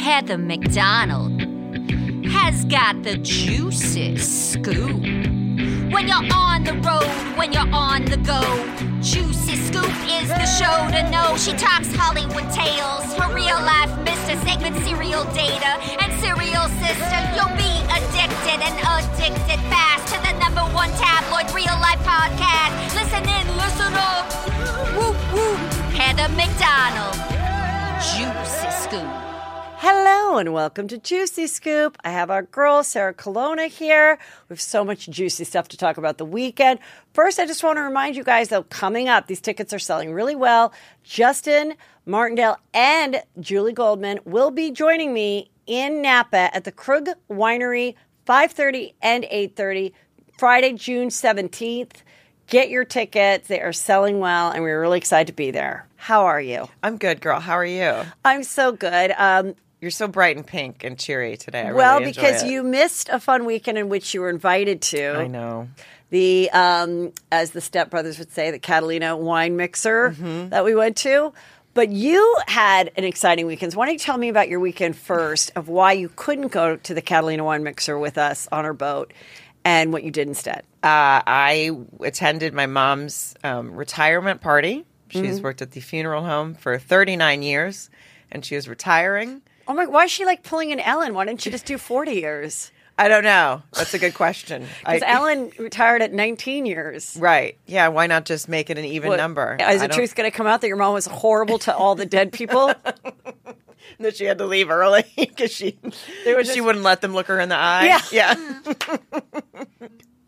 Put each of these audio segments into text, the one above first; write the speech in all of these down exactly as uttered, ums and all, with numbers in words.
Heather McDonald has got the juiciest scoop. When you're on the road, when you're on the go, Juicy Scoop is the show to know. She talks Hollywood tales, her real life Mister Segment serial data, and serial sister. You'll be addicted and addicted fast to the number one tabloid real life podcast. Listen in, listen up. Whoop, whoop. Heather McDonald, Juicy Scoop. Hello and welcome to Juicy Scoop. I have our girl, Sarah Colonna, here. We have so much juicy stuff to talk about the weekend. First, I just want to remind you guys, though, coming up, these tickets are selling really well. Justin Martindale and Julie Goldman will be joining me in Napa at the Krug Winery, five thirty and eight thirty, Friday, June seventeenth. Get your tickets. They are selling well, and we're really excited to be there. How are you? I'm good, girl. How are you? I'm so good. Um, You're so bright and pink and cheery today. I well, really enjoy because it. you missed a fun weekend in which you were invited to. I know. The, um, as the stepbrothers would say, the Catalina wine mixer mm-hmm. that we went to. But you had an exciting weekend. So why don't you tell me about your weekend first of why you couldn't go to the Catalina wine mixer with us on our boat and what you did instead? Uh, I attended my mom's um, retirement party. She's mm-hmm. worked at the funeral home for thirty-nine years, and she was retiring. Oh my! Why is she like pulling an Ellen? Why didn't she just do forty years? I don't know. That's a good question. Because Ellen retired at nineteen years. Right. Yeah, why not just make it an even what, number? Is the truth going to come out that your mom was horrible to all the dead people? That she had to leave early because she, just, she wouldn't let them look her in the eye? Yeah. Yeah.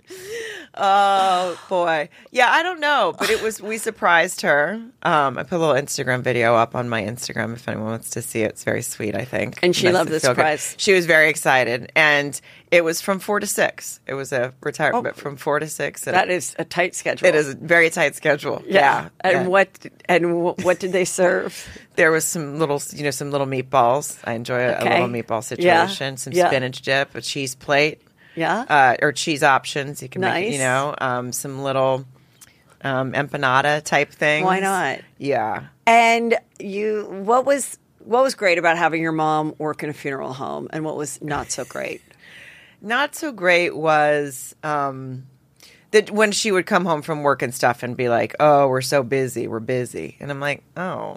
Oh, boy. Yeah, I don't know, but it was, we surprised her. Um, I put a little Instagram video up on my Instagram if anyone wants to see it. It's very sweet, I think. And she nice loved the surprise. Good. She was very excited. And it was from four to six. It was a retirement oh, from four to six. That is a tight schedule. It is a very tight schedule. Yeah. yeah. And yeah. what and what did they serve? There was some little, you know, some little meatballs. I enjoy a, okay. a little meatball situation. Yeah. Some yeah. spinach dip, a cheese plate. Yeah. Uh, or cheese options. You can nice. make, you know, um, some little um, empanada type things. Why not? Yeah. And you, what was what was great about having your mom work in a funeral home, and what was not so great? Not so great was um, that when she would come home from work and stuff and be like, "Oh, we're so busy. We're busy," and I'm like, "Oh."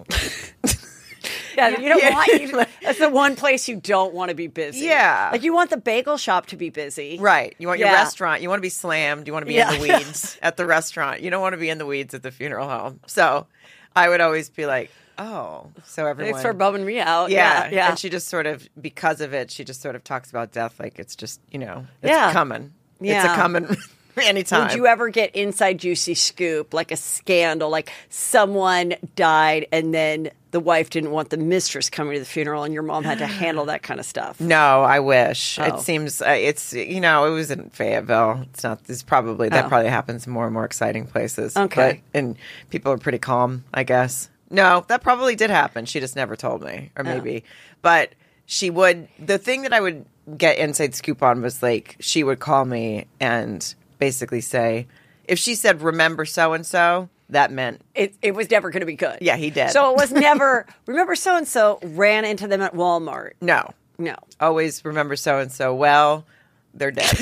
Yeah, you don't want you, that's the one place you don't want to be busy. Yeah. Like you want the bagel shop to be busy. Right. You want your yeah. restaurant. You want to be slammed. You want to be yeah. in the weeds at the restaurant. You don't want to be in the weeds at the funeral home. So I would always be like, oh, so everyone. Thanks for bumming me out. Yeah. Yeah. yeah. And she just sort of, because of it, she just sort of talks about death like it's just, you know, it's yeah. coming. Yeah. It's a coming. Anytime. Would you ever get inside juicy scoop, like a scandal, like someone died and then the wife didn't want the mistress coming to the funeral and your mom had to handle that kind of stuff? No, I wish. Oh. It seems, uh, it's, you know, it was in Fayetteville. It's not, it's probably, that oh. probably happens in more and more exciting places. Okay. But, and people are pretty calm, I guess. No, that probably did happen. She just never told me, or maybe. Oh. But she would, the thing that I would get inside scoop on was like, she would call me and basically say, if she said, remember so-and-so, that meant... It, it was never going to be good. Yeah, he did. So it was never, remember so-and-so ran into them at Walmart. No. No. Always remember so-and-so. Well, they're dead.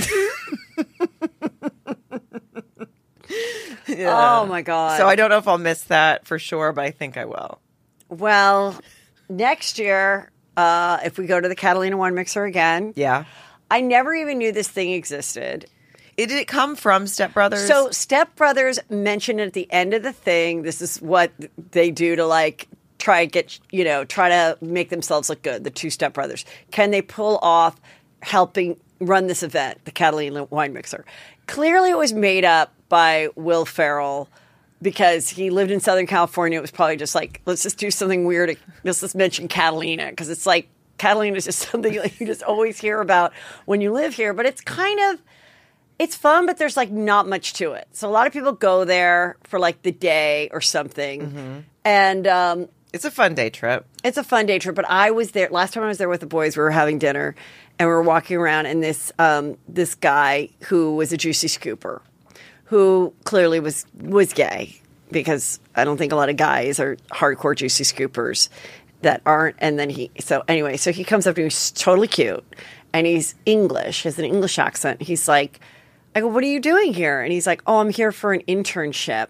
Yeah. Oh, my God. So I don't know if I'll miss that for sure, but I think I will. Well, next year, uh, if we go to the Catalina Wine Mixer again... Yeah. I never even knew this thing existed. It, did it come from Step Brothers? So Step Brothers mentioned at the end of the thing, this is what they do to like try to get, you know, try to make themselves look good, the two Step Brothers. Can they pull off helping run this event, the Catalina Wine Mixer? Clearly it was made up by Will Ferrell because he lived in Southern California. It was probably just like, let's just do something weird. Let's just mention Catalina because it's like, Catalina is just something like you just always hear about when you live here. But it's kind of, it's fun, but there's like not much to it. So a lot of people go there for like the day or something. Mm-hmm. And um, it's a fun day trip. It's a fun day trip. But I was there, last time I was there with the boys, we were having dinner and we were walking around and this um, this guy who was a juicy scooper, who clearly was, was gay because I don't think a lot of guys are hardcore juicy scoopers. that aren't. And then he, so anyway, so he comes up to me, he's totally cute. And he's English, he has an English accent. He's like, I go, what are you doing here? And he's like, oh, I'm here for an internship.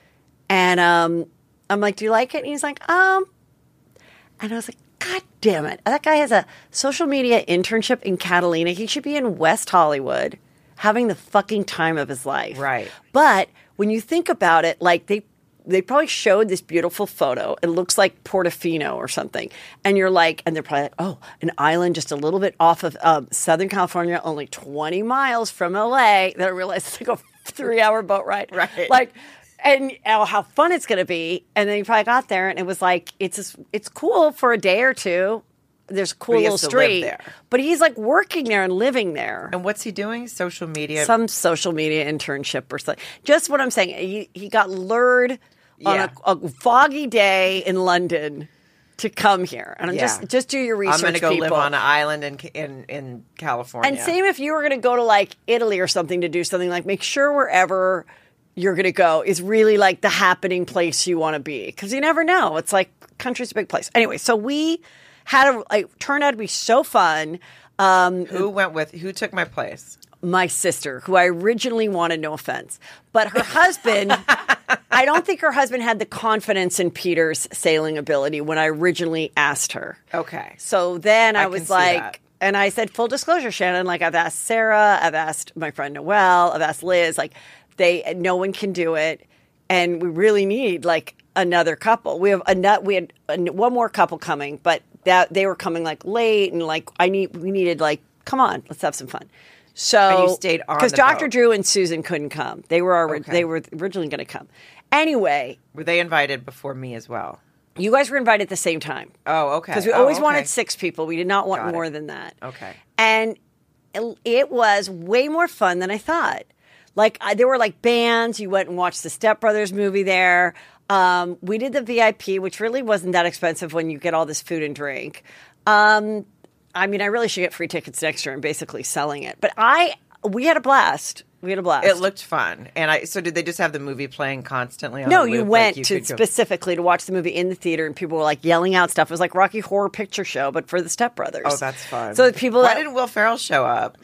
And um, I'm like, do you like it? And he's like, um, and I was like, God damn it. That guy has a social media internship in Catalina. He should be in West Hollywood having the fucking time of his life. Right. But when you think about it, like they they probably showed this beautiful photo. It looks like Portofino or something. And you're like, and they're probably like, oh, an island just a little bit off of um, Southern California, only twenty miles from L A. Then I realized it's like a three-hour boat ride. Right. Like, and oh, how fun it's going to be. And then you probably got there, and it was like, it's just, it's cool for a day or two. There's a cool But he little has to live street. there. But he's like working there and living there. And what's he doing? Social media? Some social media internship or something. Just what I'm saying. He, he got lured Yeah. on a, a foggy day in London to come here. And I'm Yeah. just just do your research, I'm going to go people. live on an island in in, in California. And same if you were going to go to like Italy or something to do something, like make sure wherever you're going to go is really like the happening place you want to be. Because you never know. It's like country's a big place. Anyway, so we had a, like, turned out to be so fun. Um, Who went with, who took my place? my sister, who I originally wanted, no offense. But her husband, I don't think her husband had the confidence in Peter's sailing ability when I originally asked her. Okay. So then I, I was can see like, that. and I said, full disclosure, Shannon, like I've asked Sarah, I've asked my friend Noelle, I've asked Liz, like they, no one can do it. And we really need like another couple. We have a nut, we had a, one more couple coming, but that they were coming like late and like I need, we needed like, come on, let's have some fun. So And you stayed on because the Doctor boat. Drew and Susan couldn't come. They were already, Okay. they were originally going to come. Anyway, Were they invited before me as well? you guys were invited at the same time. Oh, okay. Because we Oh, always okay. wanted six people. We did not want Got it. more than that. Okay. And it- it was way more fun than I thought. Like I, there were like bands. You went and watched the Step Brothers movie there. Um, we did the V I P, which really wasn't that expensive when you get all this food and drink. Um, I mean, I really should get free tickets next year and basically selling it. But I, we had a blast. We had a blast. It looked fun. And I, so did they just have the movie playing constantly on No, the you loop? went Like, to could go- specifically to watch the movie in the theater, and people were like yelling out stuff. It was like Rocky Horror Picture Show, but for the Step Brothers. Oh, that's fun. So the people Why that didn't Will Ferrell show up?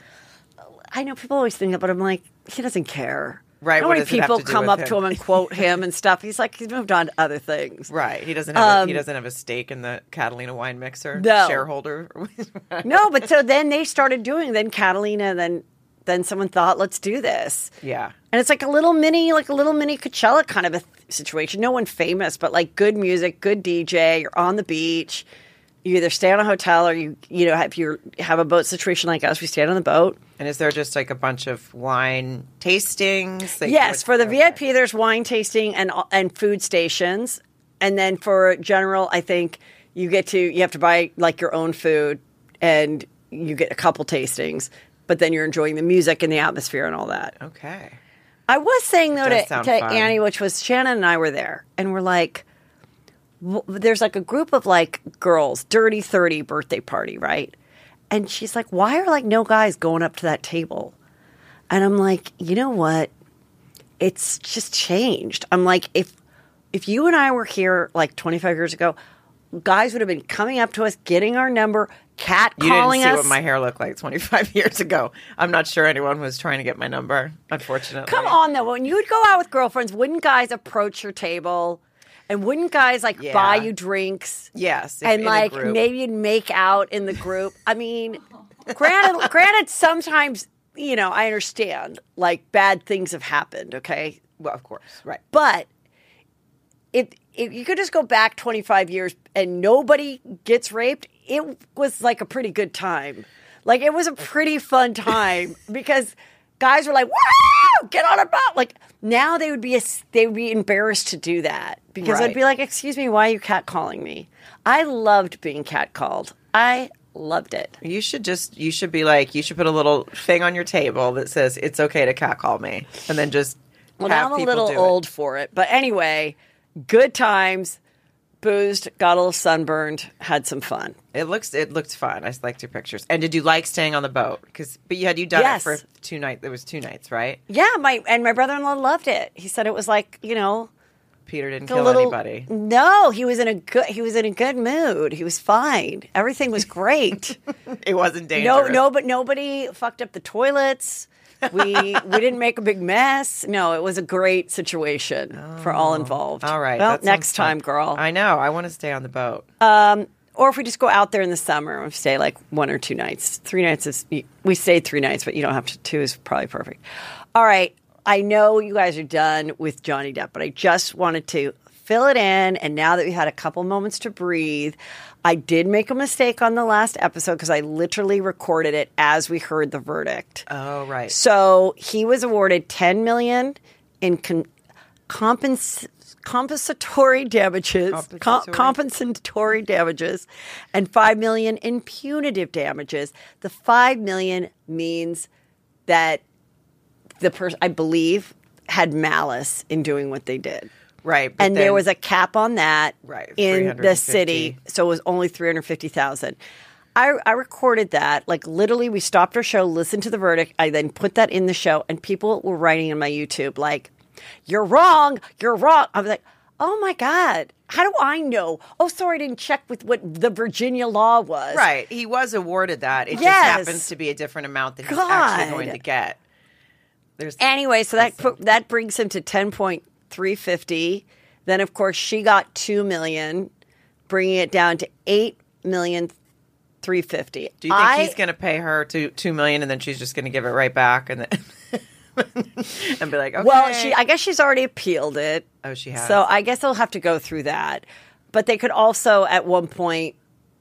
I know people always think that, but I'm like, he doesn't care. Right, How what many does it have people to do come with up him? to him and quote him and stuff? He's like, he's moved on to other things. Right. He doesn't have a, Um, he doesn't have a stake in the Catalina wine mixer. No. Shareholder. No, but so then they started doing. Then Catalina. Then then someone thought, let's do this. Yeah. And it's like a little mini, like a little mini Coachella kind of a th- situation. No one famous, but like good music, good D J. You're on the beach. You either stay on a hotel or you, you know, if you have a boat situation like us, we stayed on the boat. And is there just like a bunch of wine tastings? Like, Yes, what- for the okay. V I P, there's wine tasting and and food stations, and then for general, I think you get to you have to buy like your own food, and you get a couple tastings, but then you're enjoying the music and the atmosphere and all that. Okay. I was saying though does to, sound to fun. Annie, which was Shannon and I were there, and we're like, w- there's like a group of like girls, dirty thirty birthday party, right? And she's like, why are like no guys going up to that table? And I'm like, you know what? It's just changed. I'm like, if if you and I were here like twenty-five years ago, guys would have been coming up to us, getting our number, cat You calling didn't see us. what my hair looked like twenty-five years ago. I'm not sure anyone was trying to get my number, unfortunately. Come on, though. When you would go out with girlfriends, wouldn't guys approach your table? And wouldn't guys like Yeah. buy you drinks? Yes. if And in a like group. maybe you'd make out in the group. I mean, granted, granted, sometimes, you know, I understand like bad things have happened, okay? Well, of course. Right. But if if you could just go back twenty-five years and nobody gets raped, it was like a pretty good time. Like it was a pretty fun time because guys were like, "Wow, get on a boat!" Like now they would be a, they would be embarrassed to do that because Right. they'd be like, "Excuse me, why are you catcalling me?" I loved being catcalled. I loved it. You should just, you should be like, you should put a little thing on your table that says, it's okay to catcall me. And then just Well, have now I'm a people little do it. old for it, but anyway, good times. Boozed, got a little sunburned, had some fun. It looks, it looked fun. I just liked your pictures. And did you like staying on the boat? Because, but you had you done Yes. it for two nights. There was two nights, right? Yeah, my and my brother-in-law loved it. He said it was like, you know, Peter didn't the kill little, anybody. No, he was in a good. He was in a good mood. He was fine. Everything was great. It wasn't no, dangerous. no, but nobody fucked up the toilets. We we didn't make a big mess. No, it was a great situation oh, for all involved. All right. Well, next time, fun. girl. I know. I want to stay on the boat. Um, or if we just go out there in the summer and stay like one or two nights. Three nights is we stayed three nights, but you don't have to. Two is probably perfect. All right. I know you guys are done with Johnny Depp, but I just wanted to fill it in. And now that we had a couple moments to breathe, I did make a mistake on the last episode because I literally recorded it as we heard the verdict. Oh, right. So he was awarded ten million dollars in con- compens- compensatory damages, compensatory. Com- compensatory damages, and five million dollars in punitive damages. The five million dollars means that the person, I believe, had malice in doing what they did. Right. And then, there was a cap on that right, in the city. So it was only three hundred fifty thousand dollars. I, I recorded that. Like, literally, we stopped our show, listened to the verdict. I then put that in the show. And people were writing in my YouTube, like, you're wrong. You're wrong. I was like, oh, my God. How do I know? Oh, sorry, I didn't check with what the Virginia law was. Right. He was awarded that. It Yes. just happens to be a different amount that he's God. actually going to get. There's Anyway, so that put, that brings him to ten point three five zero. Then, of course, she got two million dollars, bringing it down to eight million three hundred fifty thousand dollars. Do you think I, he's going to pay her two two million dollars and then she's just going to give it right back and then and be like, okay. Well, she I guess she's already appealed it. Oh, she has. So I guess they'll have to go through that. But they could also, at one point,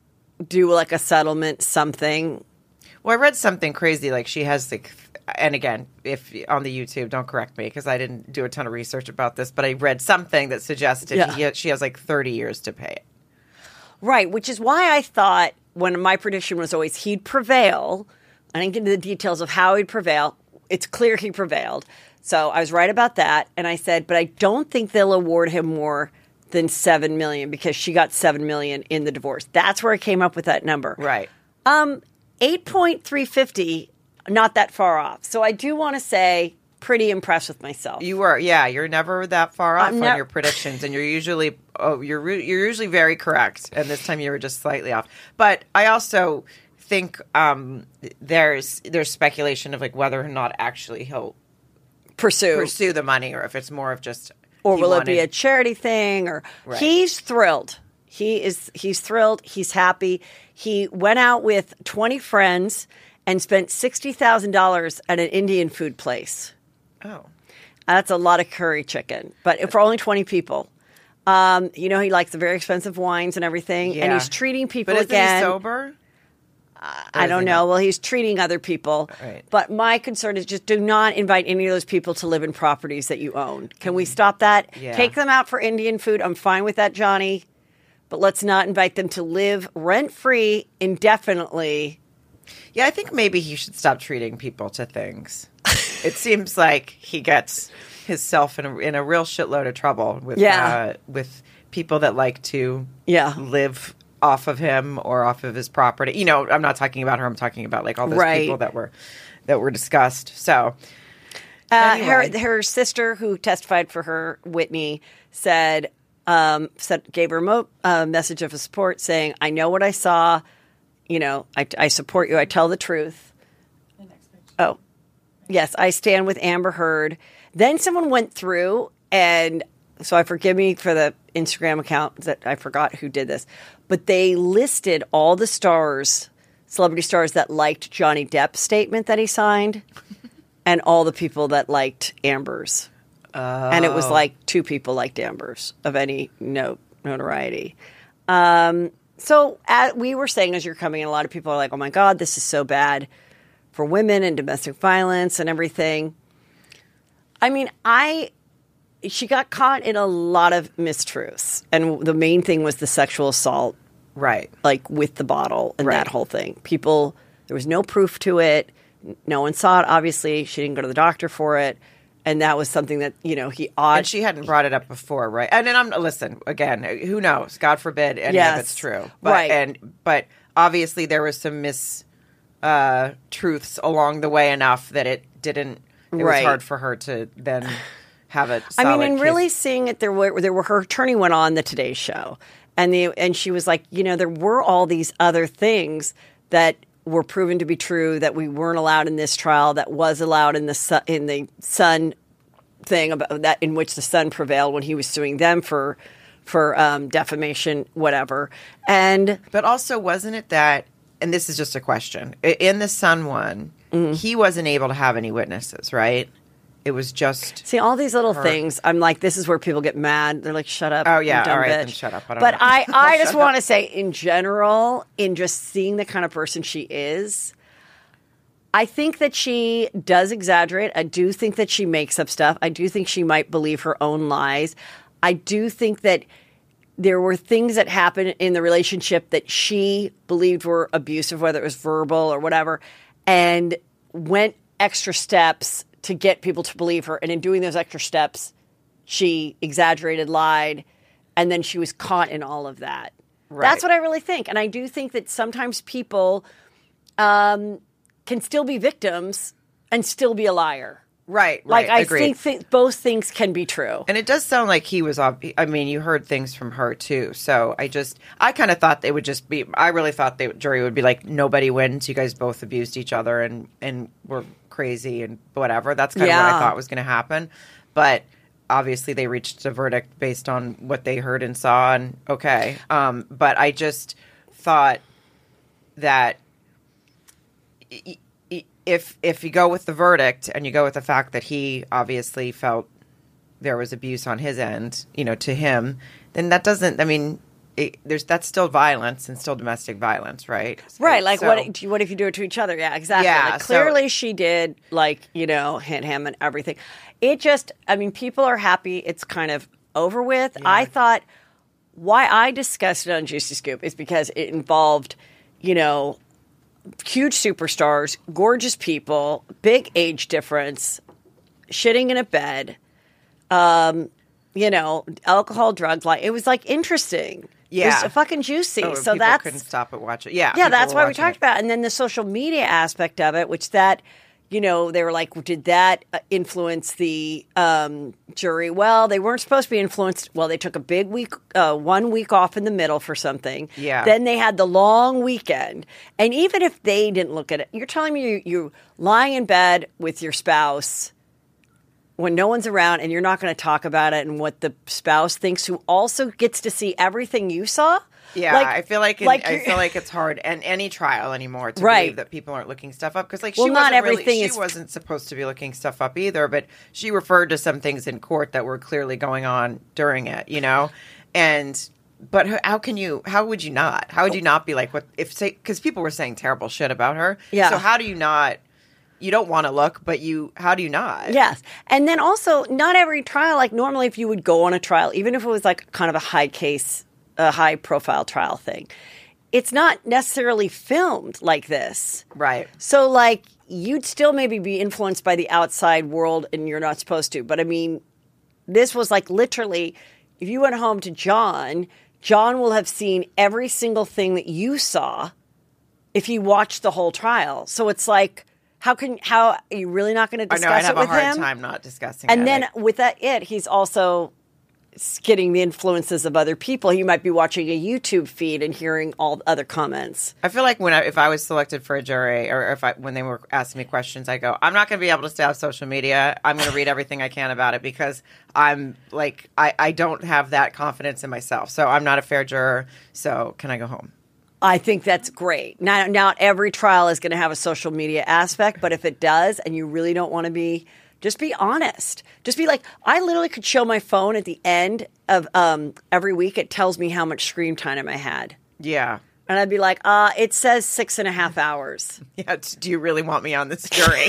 do like a settlement, something. Well, I read something crazy. Like she has like, and again, if on the YouTube, don't correct me because I didn't do a ton of research about this, but I read something that suggested Yeah. he, she has like thirty years to pay it. Right, which is why I thought when my prediction was always he'd prevail. I didn't get into the details of how he'd prevail. It's clear he prevailed. So I was right about that. And I said, but I don't think they'll award him more than seven million dollars because she got seven million dollars in the divorce. That's where I came up with that number. Right. Um, eight point three five zero, not that far off. So I do want to say pretty impressed with myself. You were, yeah. You're never that far off I'm on ne- your predictions, and you're usually, oh, you're re- you're usually very correct. And this time you were just slightly off. But I also think um, there's there's speculation of like whether or not actually he'll pursue. pursue the money, or if it's more of just, Or he will wanted, it be a charity thing? Or Right. he's thrilled. He is. He's thrilled. He's happy. He went out with twenty friends and spent sixty thousand dollars at an Indian food place. Oh, That's a lot of curry chicken, but for only twenty people. Um, you know, he likes the very expensive wines and everything, yeah. and he's treating people but isn't again. he sober? I is don't he know. not? Well, he's treating other people. Right. But my concern is just do not invite any of those people to live in properties that you own. Can we stop that? Yeah. Take them out for Indian food. I'm fine with that, Johnny. But let's not invite them to live rent-free indefinitely. Yeah, I think maybe he should stop treating people to things. It seems like he gets himself in a, in a real shitload of trouble with Yeah. uh, with people that like to Yeah. live off of him or off of his property. You know, I'm not talking about her. I'm talking about like all those Right. people that were that were discussed. So, Uh, anyway. her her sister, who testified for her, Whitney, said um, said gave her a mo- uh, message of support, saying, "I know what I saw. You know, I, I support you. I tell the truth." Oh, yes, I stand with Amber Heard. Then someone went through, and so I forgive me for the Instagram account that I forgot who did this, but they listed all the stars, celebrity stars that liked Johnny Depp's statement that he signed, and all the people that liked Amber's. And it was like two people liked Amber's of any note notoriety. Um, so at, we were saying as you're coming in, a lot of people are like, "Oh my God, this is so bad for women and domestic violence and everything." I mean, I she got caught in a lot of mistruths, and the main thing was the sexual assault, right. like with the bottle and Right. that whole thing. People, there was no proof to it. No one saw it. Obviously, she didn't go to the doctor for it. And that was something that, you know, he ought. And she hadn't brought it up before, right? And then I'm listen again. Who knows? God forbid any Yes. of it's true, but, Right. And but obviously there was some mis uh, truths along the way enough that it didn't. It was Right. hard for her to then have a I solid mean, and case. really seeing it, there were there were her attorney went on the Today Show, and the and she was like, you know, there were all these other things that were proven to be true that we weren't allowed in this trial, that was allowed in the Sun, in the Sun thing about that, in which the Sun prevailed when he was suing them for for um, defamation, whatever. And But also, wasn't it that, and this is just a question, i- in the Sun one, Mm-hmm. he wasn't able to have any witnesses, right? It was just... see all these little things. I'm like, this is where people get mad. They're like, shut up. Oh, yeah, you dumb all right, bitch. then shut up. I don't but know. I, I just Shut want to up. say, in general, in just seeing the kind of person she is, I think that she does exaggerate. I do think that she makes up stuff. I do think she might believe her own lies. I do think that there were things that happened in the relationship that she believed were abusive, whether it was verbal or whatever, and went extra steps to get people to believe her. And in doing those extra steps, she exaggerated, lied, and then she was caught in all of that. Right. That's what I really think. And I do think that sometimes people um, can still be victims and still be a liar. Right, Like, right, I agreed. think th- both things can be true. And it does sound like he was off. I mean, you heard things from her too. So I just, I kind of thought they would just be. I really thought the jury would be like, nobody wins. You guys both abused each other and and were crazy and whatever. That's kind of what Yeah. I thought was going to happen. But obviously, they reached a verdict based on what they heard and saw. And okay, um, but I just thought that. y- y- If if you go with the verdict and you go with the fact that he obviously felt there was abuse on his end, you know, to him, then that doesn't. I mean, it, there's that's still violence and still domestic violence, right? Right, like So- what? What if you do it to each other? Yeah, exactly. Yeah, like, so- clearly, she did, like you know, hit him and everything. It just, I mean, people are happy. It's kind of over with. I thought why I discussed it on Juicy Scoop is because it involved, you know, huge superstars, gorgeous people, big age difference, shitting in a bed, um, you know, alcohol, drugs. Like it was like interesting. Yeah. It was fucking juicy. Oh, so people that's couldn't stop it watching. Yeah, yeah, people that's were why we watching talked it. about it. And then the social media aspect of it, which that, you know, they were like, did that uh, influence the um, jury? Well, they weren't supposed to be influenced. Well, they took a big week, uh, one week off in the middle for something. Yeah. Then they had the long weekend. And even if they didn't look at it, you're telling me you, you're lying in bed with your spouse when no one's around and you're not going to talk about it and what the spouse thinks, who also gets to see everything you saw? Yeah, Like- I feel like, in, like I you're- feel like it's hard and any trial anymore to Right. believe that people aren't looking stuff up because like Well, she not wasn't really- everything she is- wasn't supposed to be looking stuff up either, but she referred to some things in court that were clearly going on during it, you know, and. But how- how can you? How would you not? How would you not be like what if say because people were saying terrible shit about her? Yeah. So how do you not? You don't want to look, but you. How do you not? Yes. And then also, not every trial, like normally if you would go on a trial, even if it was like kind of a high case, a high profile trial thing, it's not necessarily filmed like this. Right. So, like, you'd still maybe be influenced by the outside world and you're not supposed to. But I mean, this was like literally, if you went home to John, John will have seen every single thing that you saw if he watched the whole trial. So it's like, how can how are you really not going to I discuss know. I'd it have a with hard him? time not discussing. And it. then Like, with that, it he's also getting the influences of other people. He might be watching a YouTube feed and hearing all the other comments. I feel like when I, if I was selected for a jury, or if I, when they were asking me questions, I go, I'm not going to be able to stay off social media. I'm going to read everything I can about it because I'm like, I, I don't have that confidence in myself. So I'm not a fair juror. So can I go home? I think that's great. Now, not every trial is going to have a social media aspect, but if it does, and you really don't want to be, just be honest. Just be like, I literally could show my phone at the end of um, every week. It tells me how much screen time I had. Yeah. And I'd be like, uh, it says six and a half hours. Yeah. t- Do you really want me on this jury?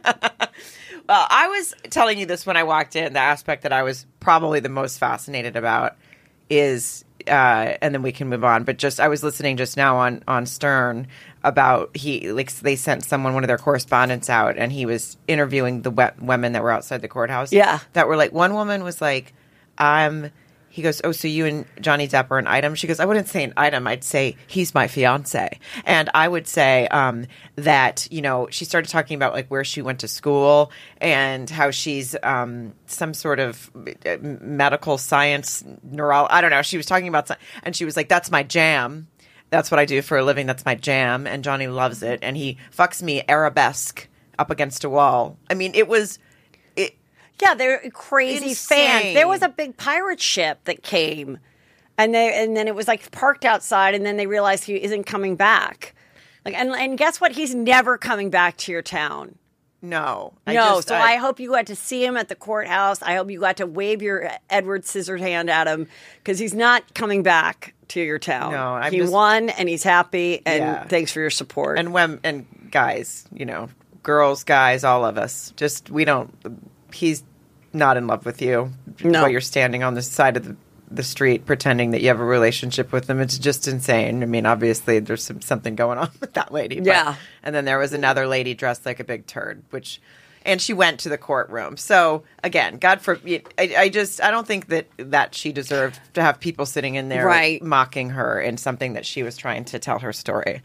Well, I was telling you this when I walked in. The aspect that I was probably the most fascinated about is, uh, and then we can move on. But just I was listening just now on on Stern about he like they sent someone one of their correspondents out, and he was interviewing the we- women that were outside the courthouse. Yeah. that were like one woman was like, um. he goes, oh, so you and Johnny Depp are an item? She goes, I wouldn't say an item. I'd say he's my fiance. And I would say um, that, you know, she started talking about like where she went to school and how she's um, some sort of medical science neuro. I don't know. She was talking about, and she was like, that's my jam. That's what I do for a living. That's my jam. And Johnny loves it. And he fucks me arabesque up against a wall. I mean, it was... Yeah, they're crazy Insane. fans. There was a big pirate ship that came, and they and then it was like parked outside, and then they realized he isn't coming back. Like, and and guess what? He's never coming back to your town. No. I no. just, so I, I hope you got to see him at the courthouse. I hope you got to wave your Edward Scissorhand at him because he's not coming back to your town. No, I'm he just- won and he's happy. And Yeah. thanks for your support. And when and guys, you know, girls, guys, all of us, just we don't. He's not in love with you. No. While you're standing on the side of the, the street pretending that you have a relationship with him, it's just insane. I mean, obviously there's some, something going on with that lady. But, Yeah. And then there was another lady dressed like a big turd, which, and she went to the courtroom. So again, God for I, I just I don't think that that she deserved to have people sitting in there Right. mocking her in something that she was trying to tell her story.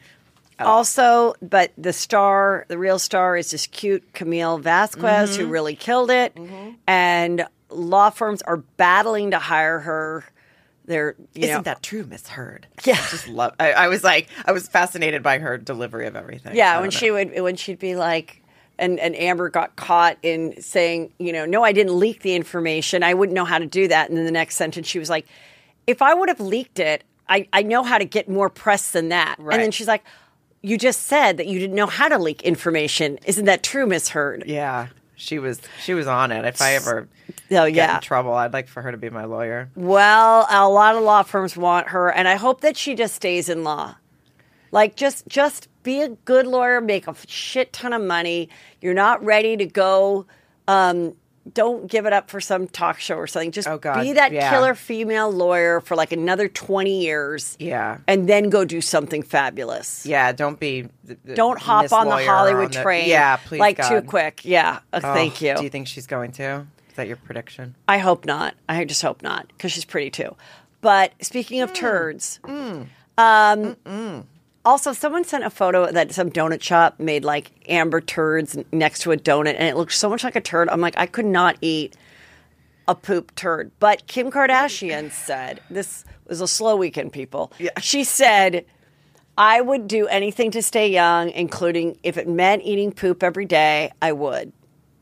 Also, but the star, the real star is this cute Camille Vasquez Mm-hmm. who really killed it. And law firms are battling to hire her. They're, you Isn't know, that true, Miss Heard? Yeah. I just love. I, I was like, I was fascinated by her delivery of everything. I yeah, don't when know. she would, when she'd be like, and, and Amber got caught in saying, you know, no, I didn't leak the information. I wouldn't know how to do that. And then the next sentence, she was like, if I would have leaked it, I, I know how to get more press than that. Right. And then she's like, you just said that you didn't know how to leak information. Isn't that true, Miss Heard? Yeah, she was. She was on it. If I ever Oh, get yeah. in trouble, I'd like for her to be my lawyer. Well, a lot of law firms want her, and I hope that she just stays in law. Like, just just be a good lawyer, make a shit ton of money. You're not ready to go. Um, don't give it up for some talk show or something. Just Oh, God, be that yeah. killer female lawyer for like another twenty years. Yeah. And then go do something fabulous. Yeah, don't be. the- the Don't hop Miss on the Lawyer Hollywood on the- train. Yeah, please, Like, God. too quick. Yeah. Uh, Oh, thank you. Do you think she's going to? Is that your prediction? I hope not. I just hope not because she's pretty too. But speaking of turds, um, also someone sent a photo that some donut shop made like amber turds next to a donut, and it looked so much like a turd. I'm like, I could not eat a poop turd. But Kim Kardashian said this was a slow weekend, people. Yeah. She said, I would do anything to stay young, including if it meant eating poop every day, I would.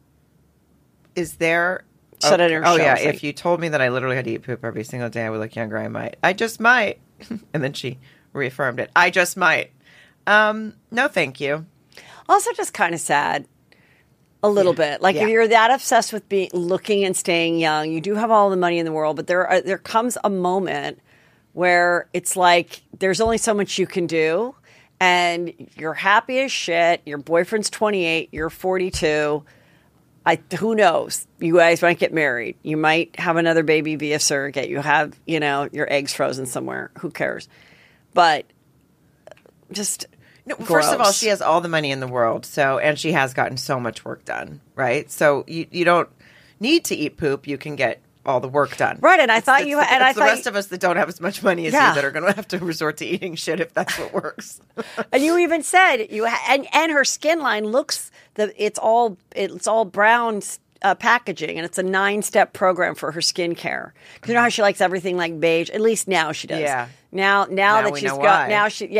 Is there? Said oh, it in her oh show. yeah, It's like- if you told me that I literally had to eat poop every single day, I would look younger. I might. I just might. And then she reaffirmed it. I just might. Um, no, thank you. Also, just kind of sad. A little bit. Like Yeah. if you're that obsessed with being looking and staying young, you do have all the money in the world, but there are, there comes a moment where it's like there's only so much you can do, and you're happy as shit. Your boyfriend's twenty-eight, you're forty-two. I who knows? You guys might get married. You might have another baby via surrogate. You have, you know, your eggs frozen somewhere. Who cares? But just No, first of all, gross. she has all the money in the world, so and she has gotten so much work done, right? So you you don't need to eat poop. You can get all the work done, Right, and I It's- thought it's you- the, and I it's the thought rest you- of us that don't have as much money as Yeah. you that are going to have to resort to eating shit if that's what works. And you even said you ha- and and her skin line looks the it's all it's all brown uh, packaging, and it's a nine step program for her skincare. 'Cause you know how she likes everything like beige. At least now she does. Yeah. Now now, Now that we she's know got why. now she yeah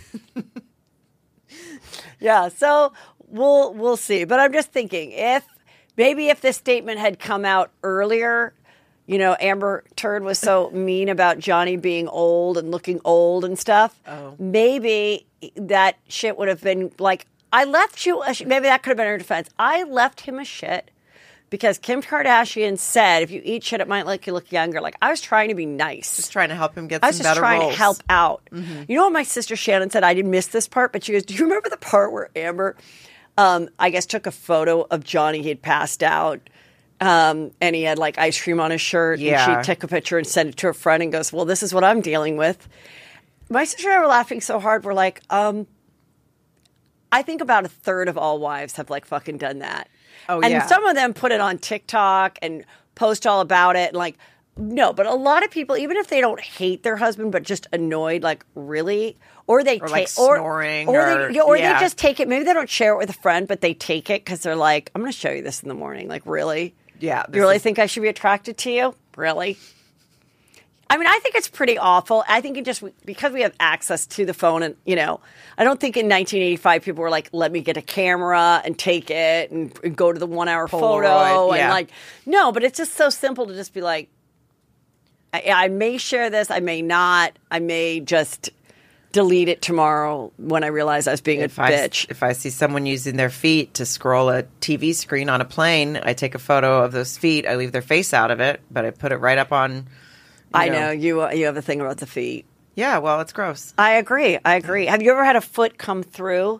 yeah. So we'll we'll see. But I'm just thinking if maybe if this statement had come out earlier. You know, Amber Turd was so mean about Johnny being old and looking old and stuff. Oh. Maybe that shit would have been like, I left you a sh-. Maybe that could have been her defense. I left him a shit because Kim Kardashian said if you eat shit, it might make you look younger. Like, I was trying to be nice. Just trying to help him get I was some just better trying roles. to help out. You know what my sister Shannon said? I didn't miss this part, but she goes, do you remember the part where Amber, um, I guess, took a photo of Johnny? He had passed out. Um, and he had like ice cream on his shirt. Yeah. And she took a picture and sent it to her friend and goes, well, this is what I'm dealing with. My sister and I were laughing so hard. We're like, um, I think about a third of all wives have like fucking done that. Oh, and yeah. some of them put it on TikTok and post all about it. And like, No, but a lot of people, even if they don't hate their husband, but just annoyed, like really, or they Or, take, like, or, snoring or, or- they, yeah, or yeah. they just take it. Maybe they don't share it with a friend, but they take it because they're like, "I'm going to show you this in the morning." Like, really? Yeah, You this really is- think I should be attracted to you? Really? I mean, I think it's pretty awful. I think it just because we have access to the phone, and you know, I don't think in nineteen eighty-five people were like, "Let me get a camera and take it and, and go to the one-hour photo." Polaroid, yeah. And like, no, but it's just so simple to just be like, I, I may share this, I may not, I may just delete it tomorrow when I realize I was being If a I, bitch. if I see someone using their feet to scroll a T V screen on a plane, I take a photo of those feet. I leave their face out of it, but I put it right up on. you I know you. You have a thing about the feet. Yeah, well, it's gross. I agree. I agree. Have you ever had a foot come through?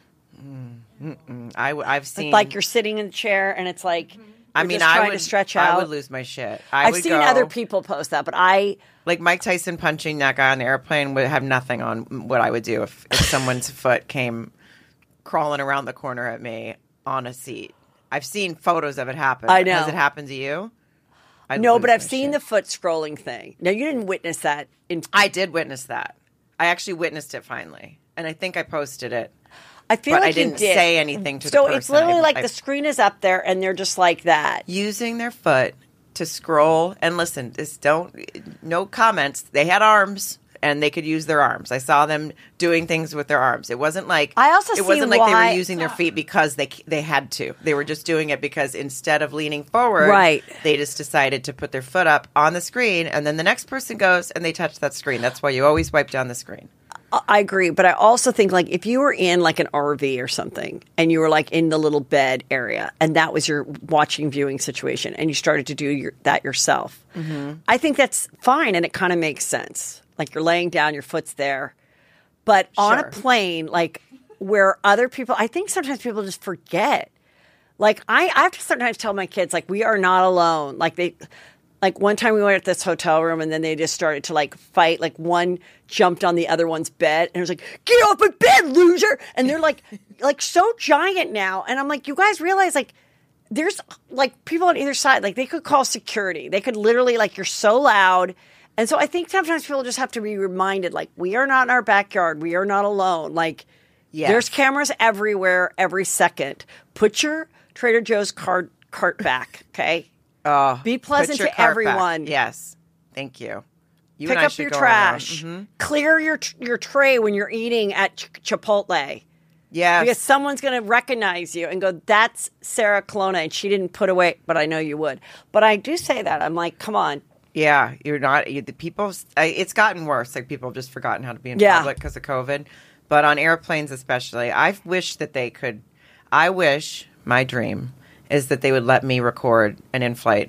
I, I've seen Like you're sitting in the chair and it's like I you're mean, just I trying would to stretch I out. would lose my shit. I I've would seen go, other people post that, but I like Mike Tyson punching that guy on the airplane would have nothing on what I would do if, if someone's foot came crawling around the corner at me on a seat. I've seen photos of it happen. I know. Has it happened to you? I'd no, lose but I've my seen shit. the foot scrolling thing. Now you didn't witness that in. I did witness that. I actually witnessed it finally, and I think I posted it. I feel but like I didn't you did. say anything to So the person. it's literally I- like I- the screen is up there and they're just like that. using their foot to scroll and listen. This don't no comments. They had arms and they could use their arms. I saw them doing things with their arms. It wasn't like I also it see wasn't like they why- were using their feet because they they had to. They were just doing it because instead of leaning forward, Right. they just decided to put their foot up on the screen, and then the next person goes and they touch that screen. That's why you always wipe down the screen. I agree, but I also think like if you were in like an R V or something and you were like in the little bed area and that was your watching viewing situation and you started to do your, that yourself, Mm-hmm. I think that's fine and it kind of makes sense. Like you're laying down, your foot's there. But on a Sure. plane, like where other people, I think sometimes people just forget. Like I, I have to sometimes tell my kids like we are not alone. Like they. Like one time we went at this hotel room and then they just started to like fight. Like one jumped on the other one's bed and it was like, "Get off my bed, loser!" And they're like, like so giant now. And I'm like, you guys realize like there's like people on either side. Like they could call security. They could literally like you're so loud. And so I think sometimes people just have to be reminded like we are not in our backyard. We are not alone. Like Yes. there's cameras everywhere every second. Put your Trader Joe's card cart back, okay? Oh, Be put pleasant your to cart everyone. back. Yes, thank you. You Pick and I up should your go trash. around. Mhm. Clear your your tray when you're eating at Ch- Chipotle. Yes. Because someone's going to recognize you and go, "That's Sarah Colonna," and she didn't put away, but I know you would. But I do say that. I'm like, come on. Yeah, you're not. You, the people. I, it's gotten worse. Like people have just forgotten how to be in Yeah. public because of COVID. But on airplanes, especially, I wish that they could. I wish my dream is that they would let me record an in-flight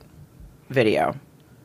video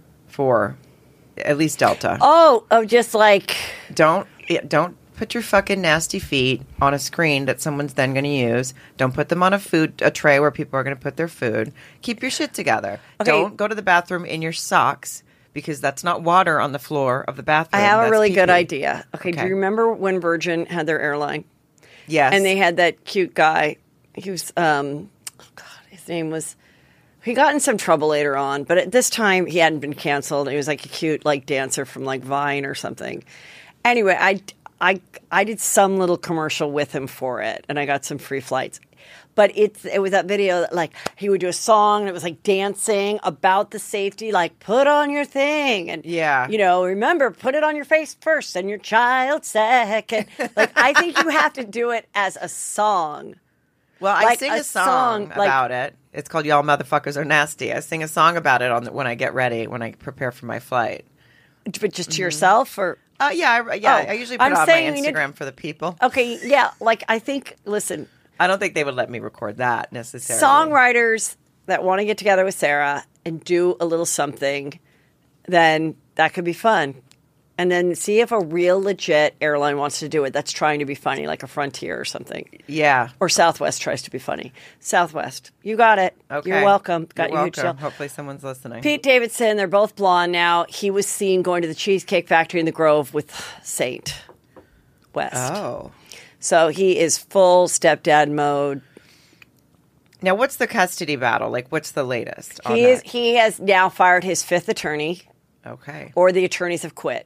for at least Delta. Oh, oh, just like, Don't yeah, don't put your fucking nasty feet on a screen that someone's then going to use. Don't put them on a food a tray where people are going to put their food. Keep your shit together. Okay. Don't go to the bathroom in your socks because that's not water on the floor of the bathroom. I have a That's really good pee-pee. idea. Okay, do Okay. you remember when Virgin had their airline? Yes. And they had that cute guy. He was, um, oh God, his name was, he got in some trouble later on, but at this time he hadn't been canceled. He was like a cute like dancer from like Vine or something. Anyway, I, I, I did some little commercial with him for it and I got some free flights. But it, it was that video that like he would do a song and it was like dancing about the safety, like put on your thing. And, Yeah. you know, remember, put it on your face first and your child second. Like, I think you have to do it as a song. Well, I like sing a a song, song, like- about it. It's called "Y'all Motherfuckers Are Nasty." I sing a song about it on the, when I get ready, when I prepare for my flight. But just to yourself or Uh, yeah, I, yeah. Oh, I usually put I'm it on my saying we need- Instagram for the people. okay, yeah, like I think listen, I don't think they would let me record that necessarily. songwriters that want to get together with Sarah and do a little something, then that could be fun. And then see if a real legit airline wants to do it that's trying to be funny, like a Frontier or something. Yeah. Or Southwest tries to be funny. Southwest, you got it. Okay. You're welcome. Got You're your huge welcome. deal. Hopefully someone's listening. Pete Davidson, they're both blonde now. He was seen going to the Cheesecake Factory in the Grove with Saint West. Oh. So he is full stepdad mode. Now, what's the custody battle? Like, what's the latest on He is. that? He has now fired his fifth attorney, Okay. or the attorneys have quit.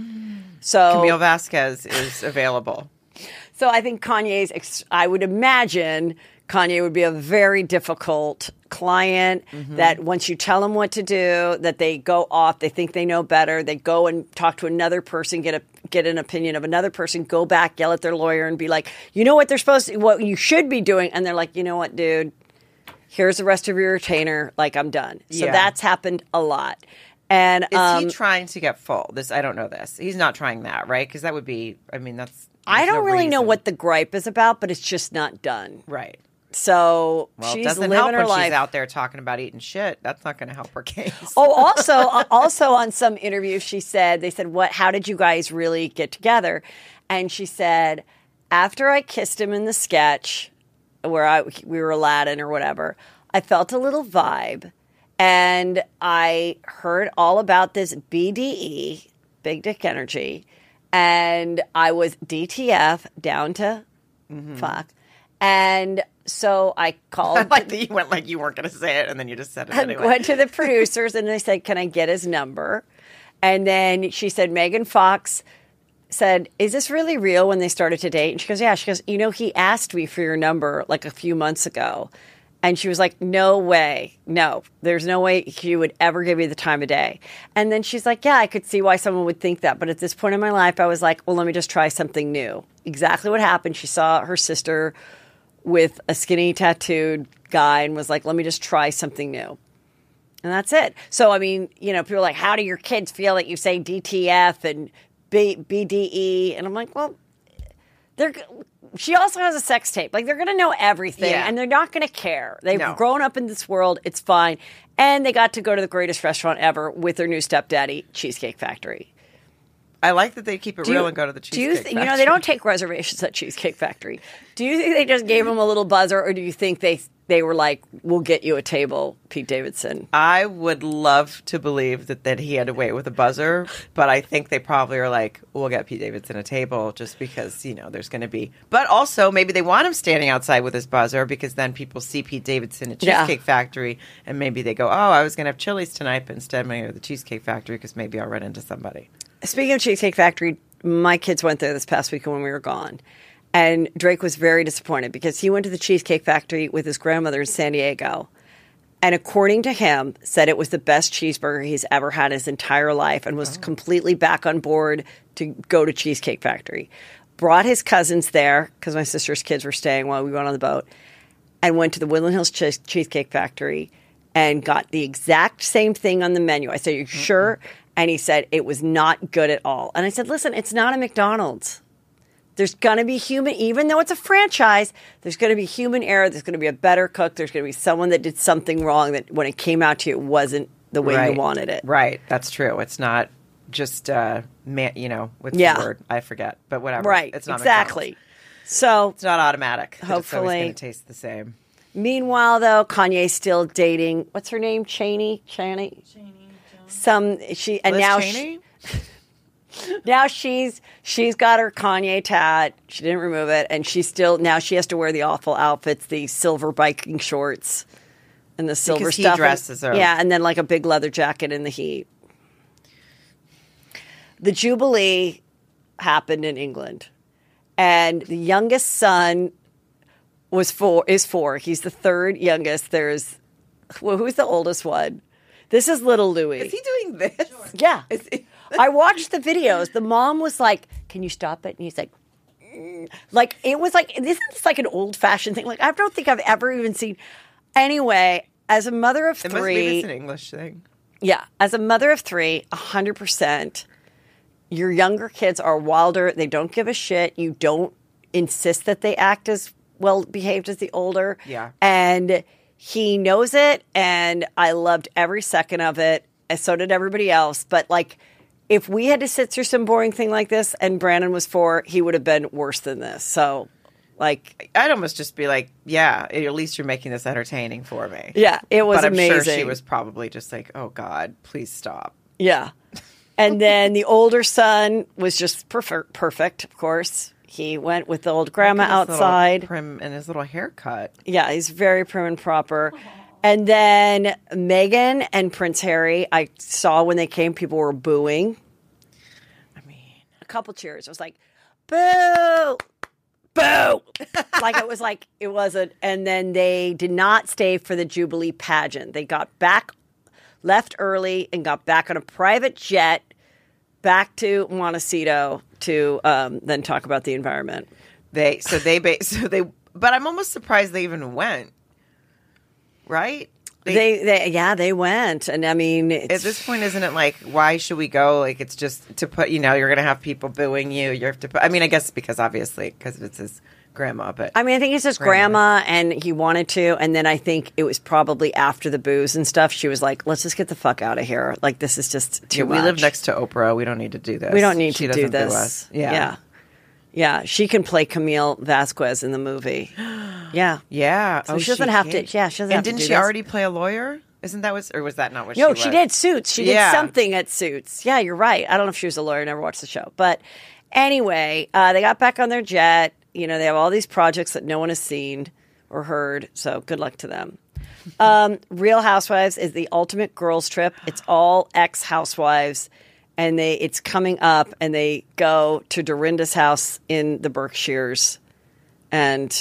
So Camille Vasquez is available. So I think Kanye's, ex- I would imagine Kanye would be a very difficult client Mm-hmm. that once you tell them what to do, that they go off, they think they know better, they go and talk to another person, get a get an opinion of another person, go back, yell at their lawyer and be like, you know what they're supposed to, what you should be doing. And they're like, you know what, dude, here's the rest of your retainer. Like, I'm done. So Yeah. that's happened a lot. And Is um, he trying to get full? This I don't know this. He's not trying that, right? Because that would be, I mean, that's... I there's don't no really know reason. what the gripe is about, but it's just not done. Right. So Well, she's it doesn't living help her when life. she's out there talking about eating shit. That's not going to help her case. Oh, also, also on some interview, she said, they said, "What? How did you guys really get together?" And she said, "After I kissed him in the sketch, where I we were Aladdin or whatever, I felt a little vibe, and I heard all about this B D E, big dick energy, and I was D T F down to fuck, and." So I called. I like that you went like you weren't going to say it, and then you just said it I anyway. went to the producers and they said, "Can I get his number?" And then she said, Megan Fox said, "Is this really real?" When they started to date, and she goes, "Yeah." She goes, "You know, he asked me for your number like a few months ago," and she was like, "No way, no, there's no way he would ever give you the time of day." And then she's like, "Yeah, I could see why someone would think that, but at this point in my life, I was like, well, let me just try something new." Exactly what happened. She saw her sister with a skinny tattooed guy and was like, let me just try something new. And that's it. So, I mean, you know, people are like, how do your kids feel that you say D T F and B- BDE? And I'm like, well, they're. She also has a sex tape. Like, they're going to know everything, Yeah. and they're not going to care. They've No. grown up in this world. It's fine. And they got to go to the greatest restaurant ever with their new stepdaddy, Cheesecake Factory. I like that they keep it Do real you- and go to the do Cheesecake you th- Factory. You know, they don't take reservations at Cheesecake Factory. Do you think they just gave him a little buzzer, or do you think they they were like, we'll get you a table, Pete Davidson? I would love to believe that, that he had to wait with a buzzer, but I think they probably are like, we'll get Pete Davidson a table just because, you know, there's going to be. But also, maybe they want him standing outside with his buzzer because then people see Pete Davidson at Yeah. Cheesecake Factory and maybe they go, oh, I was going to have Chili's tonight, but instead I'm going to go to the Cheesecake Factory because maybe I'll run into somebody. Speaking of Cheesecake Factory, my kids went there this past weekend when we were gone. And Drake was very disappointed because he went to the Cheesecake Factory with his grandmother in San Diego. And according to him, said it was the best cheeseburger he's ever had in his entire life and was completely back on board to go to Cheesecake Factory. Brought his cousins there because my sister's kids were staying while we went on the boat, and went to the Woodland Hills Cheese- Cheesecake Factory and got the exact same thing on the menu. I said, "You sure?" And he said it was not good at all. And I said, listen, it's not a McDonald's. There's going to be human, even though it's a franchise, there's going to be human error. There's going to be a better cook. There's going to be someone that did something wrong that when it came out to you, it wasn't the way Right. you wanted it. Right. That's true. It's not just, uh, man, you know, what's Yeah. the word? I forget. But whatever. Right. It's not exactly. McDonald's. So, It's not automatic. that It's always Hopefully- going to taste the same. meanwhile, though, Kanye's still dating, what's her name? Cheney? Cheney? Some, she, and Liz now Cheney? she, now she's she's got her Kanye tat. She didn't remove it, and she's still now she has to wear the awful outfits, the silver biking shorts, and the silver Because he stuff. dresses and, her. Yeah, and then like a big leather jacket in the heat. The Jubilee happened in England, and the youngest son was four. Is four. He's the third youngest. There's well, who's the oldest one? This is little Louis. Is he doing this? Yeah. Is he- I watched the videos. The mom was like, "Can you stop it?" And he's like, "Mm." Like it was like, isn't this like an old fashioned thing? Like I don't think I've ever even seen. Anyway, as a mother of It must three, maybe it's an English thing. yeah, as a mother of three, a hundred percent, your younger kids are wilder. They don't give a shit. You don't insist that they act as well behaved as the older. Yeah. And he knows it, and I loved every second of it, and so did everybody else. But like, if we had to sit through some boring thing like this, and Brandon was four, he would have been worse than this. So, like, I'd almost just be like, yeah, at least you're making this entertaining for me. yeah, it was but I'm amazing. sure she was probably just like, oh, God, please stop. Yeah. And then the older son was just perfect, perfect, of course. He went with the old grandma Look at his little outside. prim and his little haircut. Yeah, he's very prim and proper. And then Meghan and Prince Harry, I saw when they came, people were booing. I mean, A couple cheers. It was like, boo, boo. Like it was like, it wasn't. And then they did not stay for the Jubilee pageant. They got back, left early, and got back on a private jet back to Montecito to um, then talk about the environment. they so they ba- so they. But I'm almost surprised they even went. Right? They, they, yeah, they went, and I mean, it's, At this point, isn't it like, why should we go? Like, it's just to put, you know, you're going to have people booing you. You have to put, I mean, I guess because obviously, because it's his grandma, but. I mean, I think it's his grandma, and he wanted to, and then I think it was probably after the booze and stuff. She was like, "Let's just get the fuck out of here. Like, this is just too Yeah, much." we live next to Oprah. We don't need to do this. We don't need She to do doesn't boo this. us. Yeah. yeah, yeah. She can play Camille Vasquez in the movie. Yeah, Yeah. So Oh, she doesn't have can? to. Yeah, she doesn't And have to didn't do she this. already play a lawyer? Isn't that what, or was that not what No, she was? she did Suits. She did Yeah. something at Suits. Yeah, you're right. I don't know if she was a lawyer. I never watched the show. But anyway, uh, they got back on their jet. You know, they have all these projects that no one has seen or heard. So good luck to them. Um, Real Housewives is the ultimate girls trip. It's all ex-housewives. And they it's coming up, and they go to Dorinda's house in the Berkshires. And,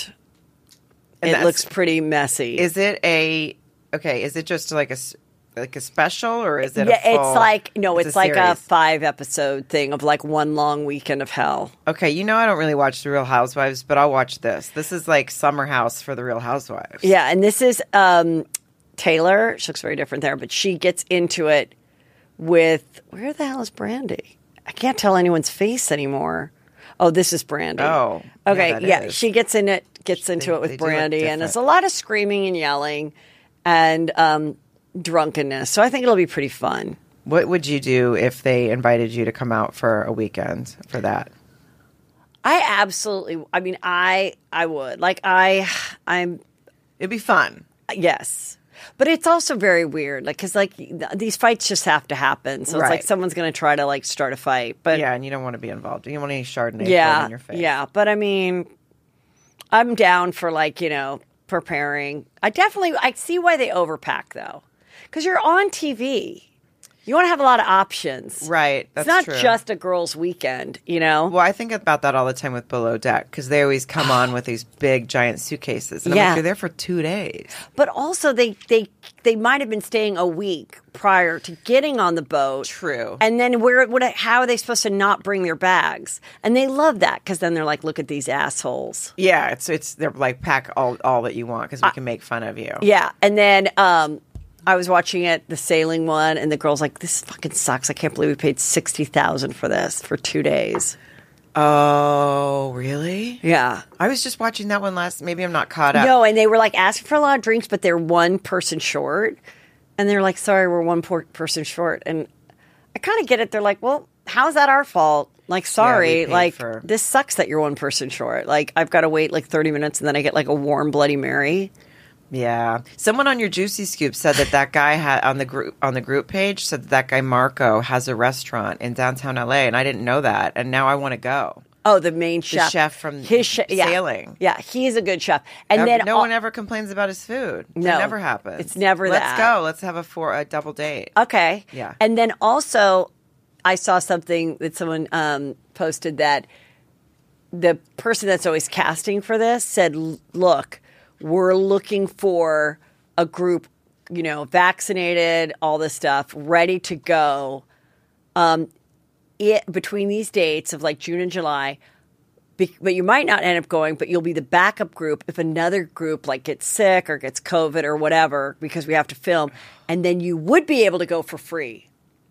And it that's- looks pretty messy. Is it a, okay, is it just like a, s- like a special, or is it yeah, a full, it's like no, it's, like a series? five episode thing of like one long weekend of hell. Okay, you know I don't really watch The Real Housewives, but I'll watch this. This is like Summer House for The Real Housewives. Yeah, and this is um, Taylor. She looks very different there, but she gets into it with where the hell is Brandy? I can't tell anyone's face anymore. Oh, this is Brandy. Oh, yeah, okay, that yeah. is. She gets in it, gets into they- it with they do look Brandy, and different. it's a lot of screaming and yelling and um, drunkenness. So I think it'll be pretty fun. What would you do if they invited you to come out for a weekend for that? I absolutely. I mean, I I would like I I'm It'd be fun. yes. But it's also very weird, like because like th- these fights just have to happen. So it's like Right. someone's going to try to like start a fight. But Yeah, and you don't want to be involved. You don't want any Chardonnay thrown yeah, in your face. yeah. But I mean, I'm down for like you know preparing. I definitely I see why they overpack though, because you're on T V. You want to have a lot of options, Right, that's It's not true. just a girls' weekend, you know. Well, I think about that all the time with Below Deck because they always come on with these big, giant suitcases. And I'm Yeah. like, you're there for two days. But also, they they they might have been staying a week prior to getting on the boat. True. And then where what how are they supposed to not bring their bags? And they love that because then they're like, look at these assholes. Yeah, it's it's they're like pack all all that you want because we can make fun of you. Yeah. And then um, I was watching it, the sailing one, and the girl's like, this fucking sucks. I can't believe we paid sixty thousand for this for two days. Oh, really? Yeah. I was just watching that one last. Maybe I'm not caught up. No, and they were like asking for a lot of drinks, but they're one person short. And they're like, sorry, we're one por- person short. And I kind of get it. They're like, well, how's that our fault? Like, sorry, paid like, for- this sucks that you're one person short. Like, I've got to wait like thirty minutes and then I get like a warm Bloody Mary. Yeah, someone on your Juicy Scoop said that that guy had on the group on the group page said that that guy Marco has a restaurant in downtown L A, and I didn't know that, and now I want to go. Oh, the main chef. chef from his che- yeah. Sailing. Yeah, he's a good chef. And no then no all- one ever complains about his food. No, it never happens. it's never Let's that. go. Let's have a four a double date. Okay. Yeah. And then also, I saw something that someone um, posted that the person that's always casting for this said, look, we're looking for a group, you know, vaccinated, all this stuff, ready to go. Um, it, between these dates of like June and July, be, but you might not end up going, but you'll be the backup group if another group like gets sick or gets COVID or whatever, because we have to film. And then you would be able to go for free.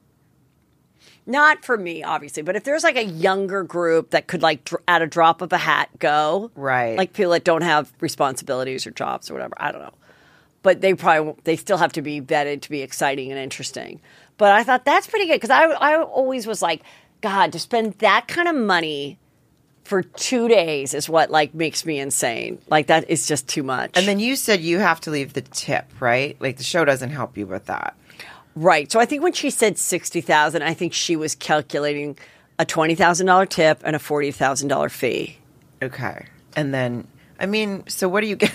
Not for me, obviously, but if there's like a younger group that could like dr- at a drop of a hat go, Right. Like people that don't have responsibilities or jobs or whatever. I don't know, but they probably won't, they still have to be vetted to be exciting and interesting. But I thought that's pretty good because I I always was like, God, to spend that kind of money for two days is what like makes me insane. Like that is just too much. And then you said you have to leave the tip, right? Like the show doesn't help you with that. Right. So I think when she said sixty thousand, I think she was calculating a twenty thousand dollar tip and a forty thousand dollar fee. Okay. And then, I mean, so what are you getting?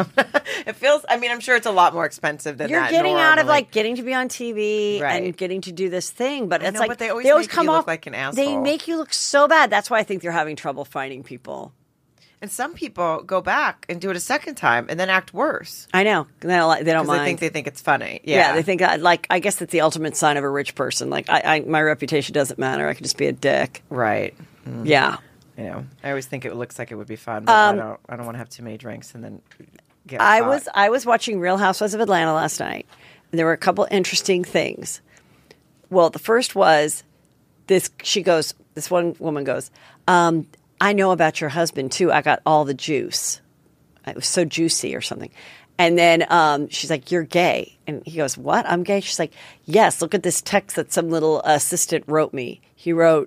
It feels, I mean, I'm sure it's a lot more expensive than You're that. getting out of normally. like getting to be on T V Right. and getting to do this thing, but I it's know, like but they always make come you look off like an They asshole. make you look so bad. That's why I think they're having trouble finding people. And some people go back and do it a second time and then act worse. I know they don't like. They don't Because mind. they think they think it's funny. Yeah. yeah. they think I, like I guess that's the ultimate sign of a rich person. Like I, I, my reputation doesn't matter. I can just be a dick. Right. Yeah. You know, I always think it looks like it would be fun, but I don't. I don't want to have too many drinks and then get. I caught. was I was watching Real Housewives of Atlanta last night. And there were a couple interesting things. Well, the first was this. She goes. This one woman goes. Um, I know about your husband too. I got all the juice. It was so juicy or something. And then um, she's like, "You're gay," and he goes, "What? I'm gay?" She's like, "Yes. Look at this text that some little assistant wrote me. He wrote."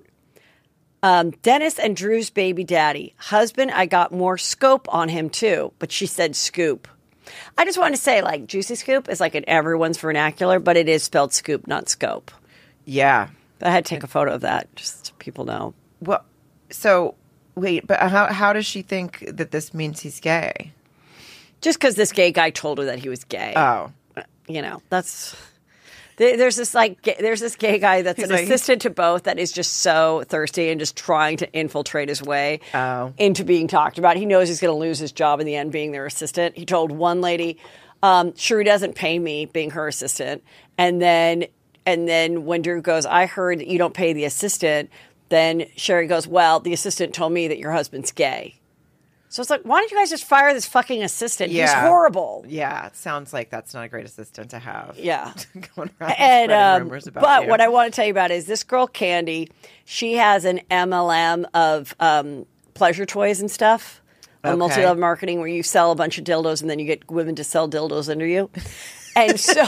Um, Dennis and Drew's baby daddy. Husband, I got more scope on him too, but she said scoop. I just want to say, like, juicy scoop is like in everyone's vernacular, but it is spelled scoop, not scope. Yeah. But I had to take a photo of that, just so people know. Well, so wait, but how how does she think that this means he's gay? Just because this gay guy told her that he was gay. Oh. You know, that's... there- There's this like ga- there's this gay guy that's He's an like- assistant to both that is just so thirsty and just trying to infiltrate his way Oh. into being talked about. He knows he's going to lose his job in the end being their assistant. He told one lady, um, "Sure, he doesn't pay me being her assistant." And then and then when Drew goes, "I heard that you don't pay the assistant," then Sherry goes, "Well, the assistant told me that your husband's gay." So it's like, why don't you guys just fire this fucking assistant? He's Yeah. horrible. Yeah, it sounds like that's not a great assistant to have. Yeah. Going around And spreading um, rumors about but you. what I want to tell you about is this girl Candy. She has an M L M of um, pleasure toys and stuff. A Okay. multi-level marketing where you sell a bunch of dildos and then you get women to sell dildos under you. And so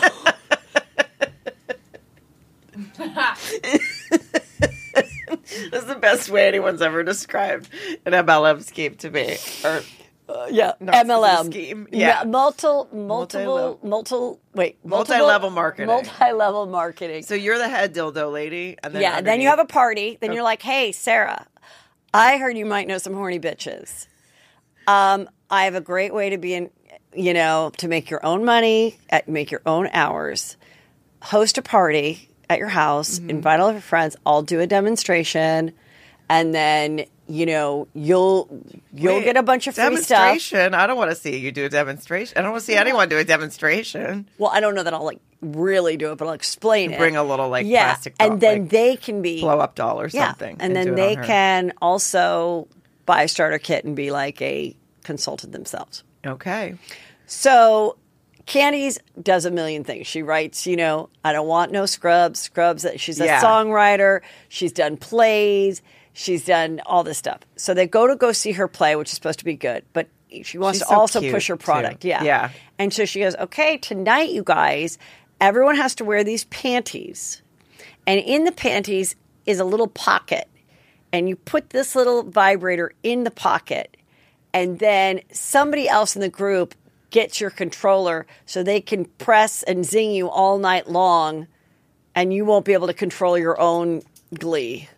That's the best way anyone's ever described an M L M scheme to me. Or yeah, Not M L M scheme. Yeah. multiple, multiple, Multi-level. multiple. Wait, multiple, Multi-level marketing. Multi-level marketing. so you're the head dildo lady, and then yeah, and then you have underneath- a party. Then you're like, "Hey, Sarah, I heard you might know some horny bitches. Um, I have a great way to be in, you know, to make your own money, at, make your own hours. Host a party at your house, Mm-hmm. invite all of your friends. I'll do a demonstration, and then you know you'll you'll Wait, get a bunch of free stuff. demonstration. I don't want to see you do a demonstration. I don't want to see anyone do a demonstration. Well, I don't know that I'll like really do it, but I'll explain it. Bring a little like yeah, plastic doll, and then like, they can be blow up doll or Yeah, something, and do then it they on her. can also buy a starter kit and be like a consultant themselves. Okay. So Candice does a million things. She writes, you know, I don't want no scrubs. Scrubs. She's a Yeah. songwriter. She's done plays. She's done all this stuff. So they go to go see her play, which is supposed to be good, but she wants She's to so also cute, push her product. too. Yeah. Yeah. And so she goes, okay, tonight, you guys, everyone has to wear these panties. And in the panties is a little pocket. And you put this little vibrator in the pocket. And then somebody else in the group gets your controller so they can press and zing you all night long. And you won't be able to control your own glee.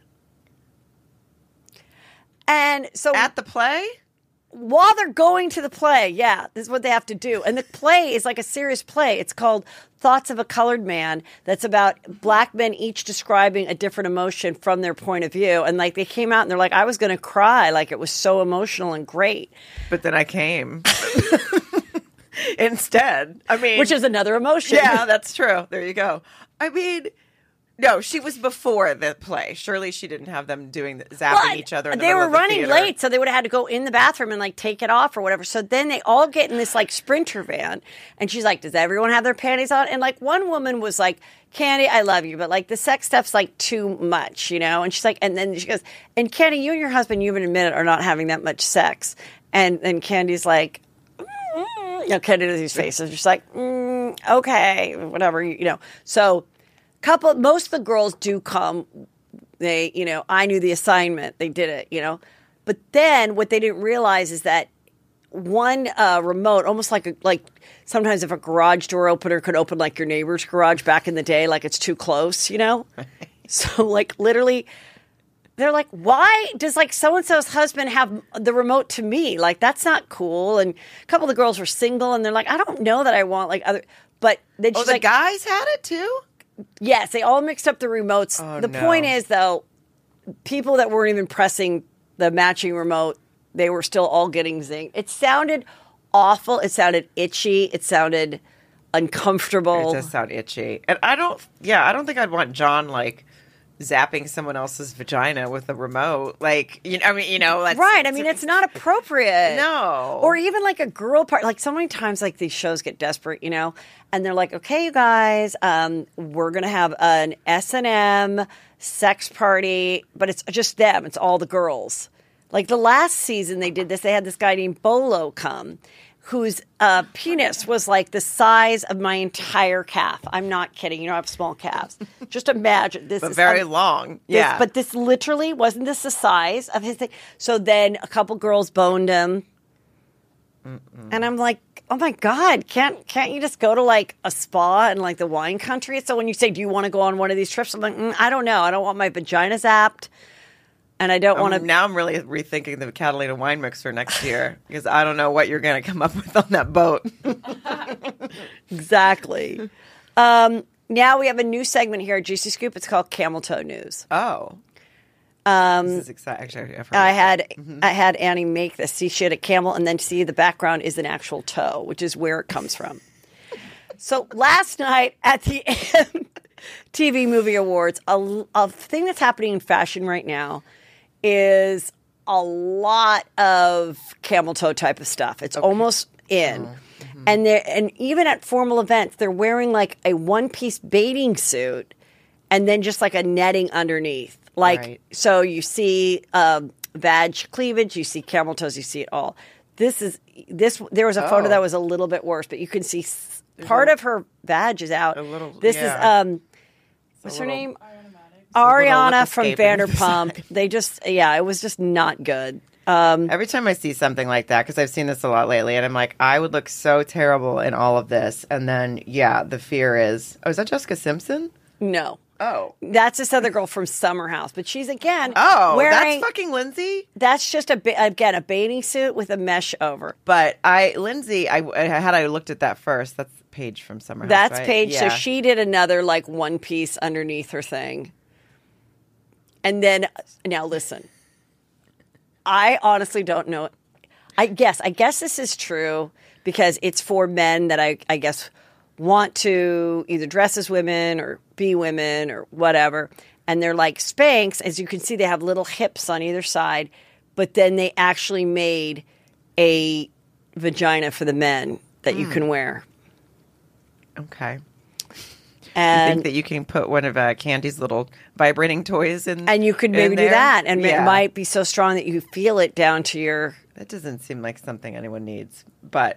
And so At the play? while they're going to the play, yeah, this is what they have to do. And the play is like a serious play. It's called Thoughts of a Colored Man. That's about black men each describing a different emotion from their point of view. And like they came out and they're like, I was going to cry. Like it was so emotional and great. But then I came. Instead. I mean, Which is another emotion. yeah, that's true. There you go. I mean, no, she was before the play. Surely she didn't have them doing the, zapping Well, each other. In the they middle were of the running theater. late, so they would have had to go in the bathroom and like take it off or whatever. So then they all get in this like sprinter van, and she's like, "Does everyone have their panties on?" And like one woman was like, "Candy, I love you, but like the sex stuff's like too much, you know." And she's like, and then she goes, "And Candy, you and your husband, you even admit it, are not having that much sex." And then Candy's like, mm, you know, Candy does these faces. She's like, mm, "Okay, whatever," you know. So. Couple, most of the girls do come. They, you know, I knew the assignment. They did it, you know. But then what they didn't realize is that one uh, remote, almost like a, like sometimes if a garage door opener could open like your neighbor's garage back in the day, like it's too close, you know. So like literally, they're like, why does like so-and-so's husband have the remote to me? Like, that's not cool. And a couple of the girls were single and they're like, I don't know that I want like other, but then Oh, she's the like, guys had it too? yes, they all mixed up the remotes. Oh, the no. point is though, people that weren't even pressing the matching remote, they were still all getting zinged. It sounded awful. It sounded itchy. It sounded uncomfortable. It does sound itchy. And I don't, yeah, I don't think I'd want John, like, zapping someone else's vagina with a remote. Like, you know, I mean, you know. That's, Right. I mean, it's not appropriate. No. Or even like a girl part. Like so many times, like these shows get desperate, you know, and they're like, okay, you guys, um, we're going to have an S and M sex party, but it's just them. It's all the girls. Like the last season they did this, they had this guy named Bolo come, whose uh, penis was like the size of my entire calf. I'm not kidding. You know, I have small calves. Just imagine this. But is very um, long. this- Yeah. But this literally wasn't this the size of his thing. So then a couple girls boned him. Mm-mm. And I'm like, oh my God, can't can't you just go to like a spa in like the wine country? So when you say, do you want to go on one of these trips? I'm like, mm, I don't know. I don't want my vagina zapped. And I don't want to. Um, now I'm really rethinking the Catalina wine mix for next year because I don't know what you're going to come up with on that boat. Exactly. Um, now we have a new segment here at Juicy Scoop. It's called Camel Toe News. Oh. Um, this is exciting. Actually, I've heard I of had it. Mhm. I had Annie make this. See, she had a camel, and then see the background is an actual toe, which is where it comes from. So last night at the M T V Movie Awards, a, a thing that's happening in fashion right now is a lot of camel toe type of stuff. It's almost in. Mm-hmm. And they and even at formal events, they're wearing like a one-piece bathing suit and then just like a netting underneath. Like, Right. so you see um, vag cleavage, you see camel toes, you see it all. This is, this, there was a photo Oh. that was a little bit worse, but you can see s- part of her vag is out. A little- this yeah. is, um, what's her little- name? little Ariana lip from escaping Vanderpump. They just, yeah, it was just not good. Um, Every time I see something like that, because I've seen this a lot lately, and I'm like, I would look so terrible in all of this. And then, yeah, the fear is, oh, is that Jessica Simpson? no. Oh. That's this other girl from Summer House, but she's again Oh, wearing. that's fucking Lindsay? That's just a ba- again a bathing suit with a mesh over. But I, Lindsay, I, I had I looked at that first. That's Paige from Summer House, That's right? Paige. So Yeah. she did another like one piece underneath her thing. And then now listen. I honestly don't know. I guess I guess this is true because it's for men that I I guess want to either dress as women or be women or whatever. And they're like Spanx. As you can see, they have little hips on either side. But then they actually made a vagina for the men that you can wear. Okay. And You think that you can put one of uh, Candy's little vibrating toys in? And you could in maybe do there? that, and Yeah. it might be so strong that you feel it down to your That doesn't seem like something anyone needs. But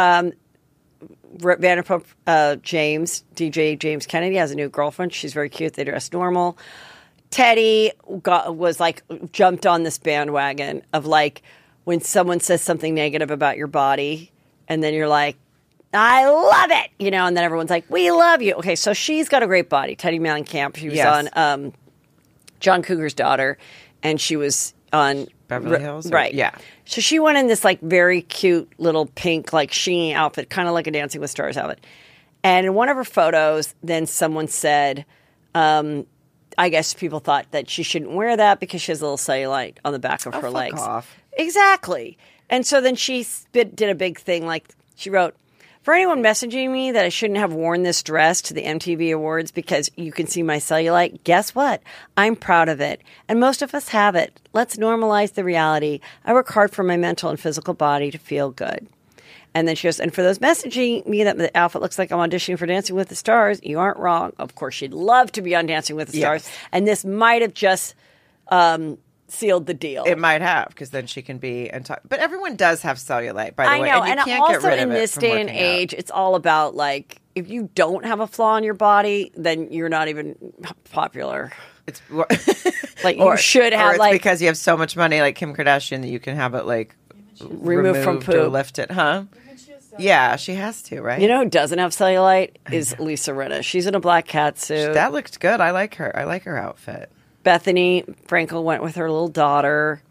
Vanderpump. Uh, James, D J James Kennedy, has a new girlfriend. She's very cute. They dress normal. Teddy got was like jumped on this bandwagon of like when someone says something negative about your body, and then you're like, I love it, you know, and then everyone's like, we love you. Okay, so she's got a great body. Teddy Mellencamp. She was Yes. on um, John Cougar's daughter, and she was on Beverly Ri- Hills? Or- right? Yeah. So she went in this like very cute little pink like sheeny outfit, kind of like a Dancing with Stars outfit. And in one of her photos, then someone said, um, I guess people thought that she shouldn't wear that because she has a little cellulite on the back of Oh, her fuck legs. off. Exactly. And so then she spit, did a big thing. Like she wrote, for anyone messaging me that I shouldn't have worn this dress to the M T V Awards because you can see my cellulite, guess what? I'm proud of it. And most of us have it. Let's normalize the reality. I work hard for my mental and physical body to feel good. And then she goes, and for those messaging me that the outfit looks like I'm auditioning for Dancing with the Stars, you aren't wrong. Of course, she'd love to be on Dancing with the Stars. Yes. And this might have just um, sealed the deal. It might have, because then she can be and talk. But everyone does have cellulite, by the I way. know, and you and can't also get rid in of it this from day and working out. age, it's all about like if you don't have a flaw in your body, then you're not even popular. It's Like, you should have, or it's like- because you have so much money, like Kim Kardashian, that you can have it like Removed from or poop. lifted, huh? Yeah, she has to, right? You know who doesn't have cellulite is Lisa Rinna. She's in a black cat suit. That looked good. I like her. I like her outfit. Bethany Frankel went with her little daughter.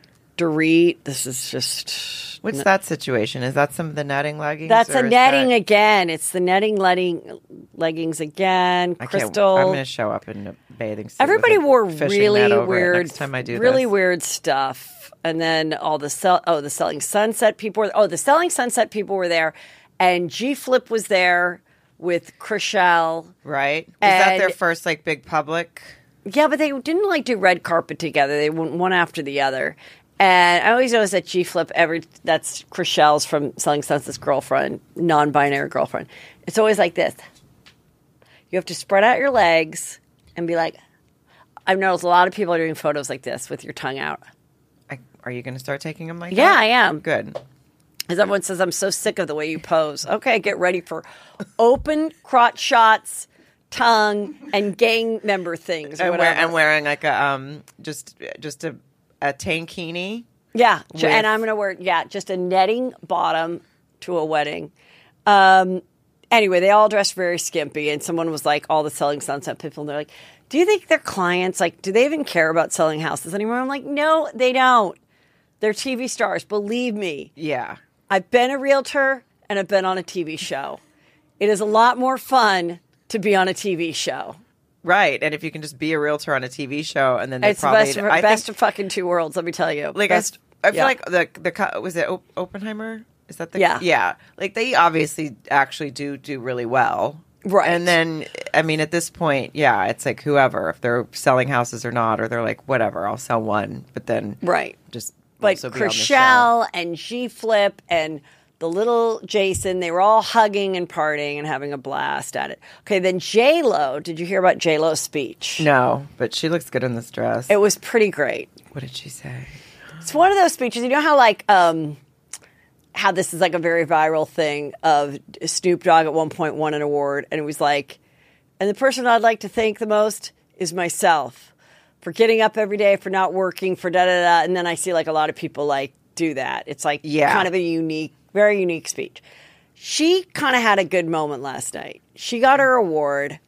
Dorit, this is just... What's that situation? Is that some of the netting leggings? That's a or is netting that- again. It's the netting legging, leggings again. I can't- Crystal. I'm going to show up in a bathing suit. Everybody with a wore fishing really net over it weird, next time I do really this. weird stuff. And then all the sell, oh, the Selling Sunset people were, oh, the Selling Sunset people were there, and G Flip was there with Chrishell. Right? Is that their And- first like big public? Yeah, but they didn't like do red carpet together. They went one after the other. And I always notice that G Flip, every that's Chrishell's from Selling Sunset's girlfriend, non-binary girlfriend. It's always like this. You have to spread out your legs and be like, I've noticed a lot of people are doing photos like this with your tongue out. I, are you going to start taking them like Yeah, that? I am. Good. Because everyone says, I'm so sick of the way you pose. Okay, get ready for open crotch shots, tongue, and gang member things. Or And, wear, whatever. and wearing like a um just just a a tankini. Yeah, with- and I'm going to wear, yeah, just a netting bottom to a wedding. Um, anyway, they all dressed very skimpy, and someone was like, all the Selling Sunset people, and they're like, do you think their clients, like, do they even care about selling houses anymore? I'm like, no, they don't. They're T V stars, believe me. Yeah. I've been a realtor, and I've been on a T V show. It is a lot more fun to be on a T V show. Right. And if you can just be a realtor on a T V show and then they It's the probably best, of, I best think, of fucking two worlds, let me tell you. like I, Best- I feel yeah. like the the co- was it Op- Oppenheimer? Is that the Yeah. yeah? Like they obviously actually do do really well, Right. And then I mean at this point, yeah, it's like whoever if they're selling houses or not, or they're like whatever, I'll sell one, but then Right. just But also be on the show. Chrishell and G Flip and the little Jason, they were all hugging and partying and having a blast at it. Okay, then J Lo. Did you hear about J Lo's speech? No, but she looks good in this dress. It was pretty great. What did she say? It's one of those speeches. You know how like um, how this is like a very viral thing of Snoop Dogg at one point won an award, and it was like, and the person I'd like to thank the most is myself for getting up every day, for not working, for da da da. And then I see like a lot of people like do that. It's like Yeah. kind of a unique, very unique speech. She kind of had a good moment last night. She got her award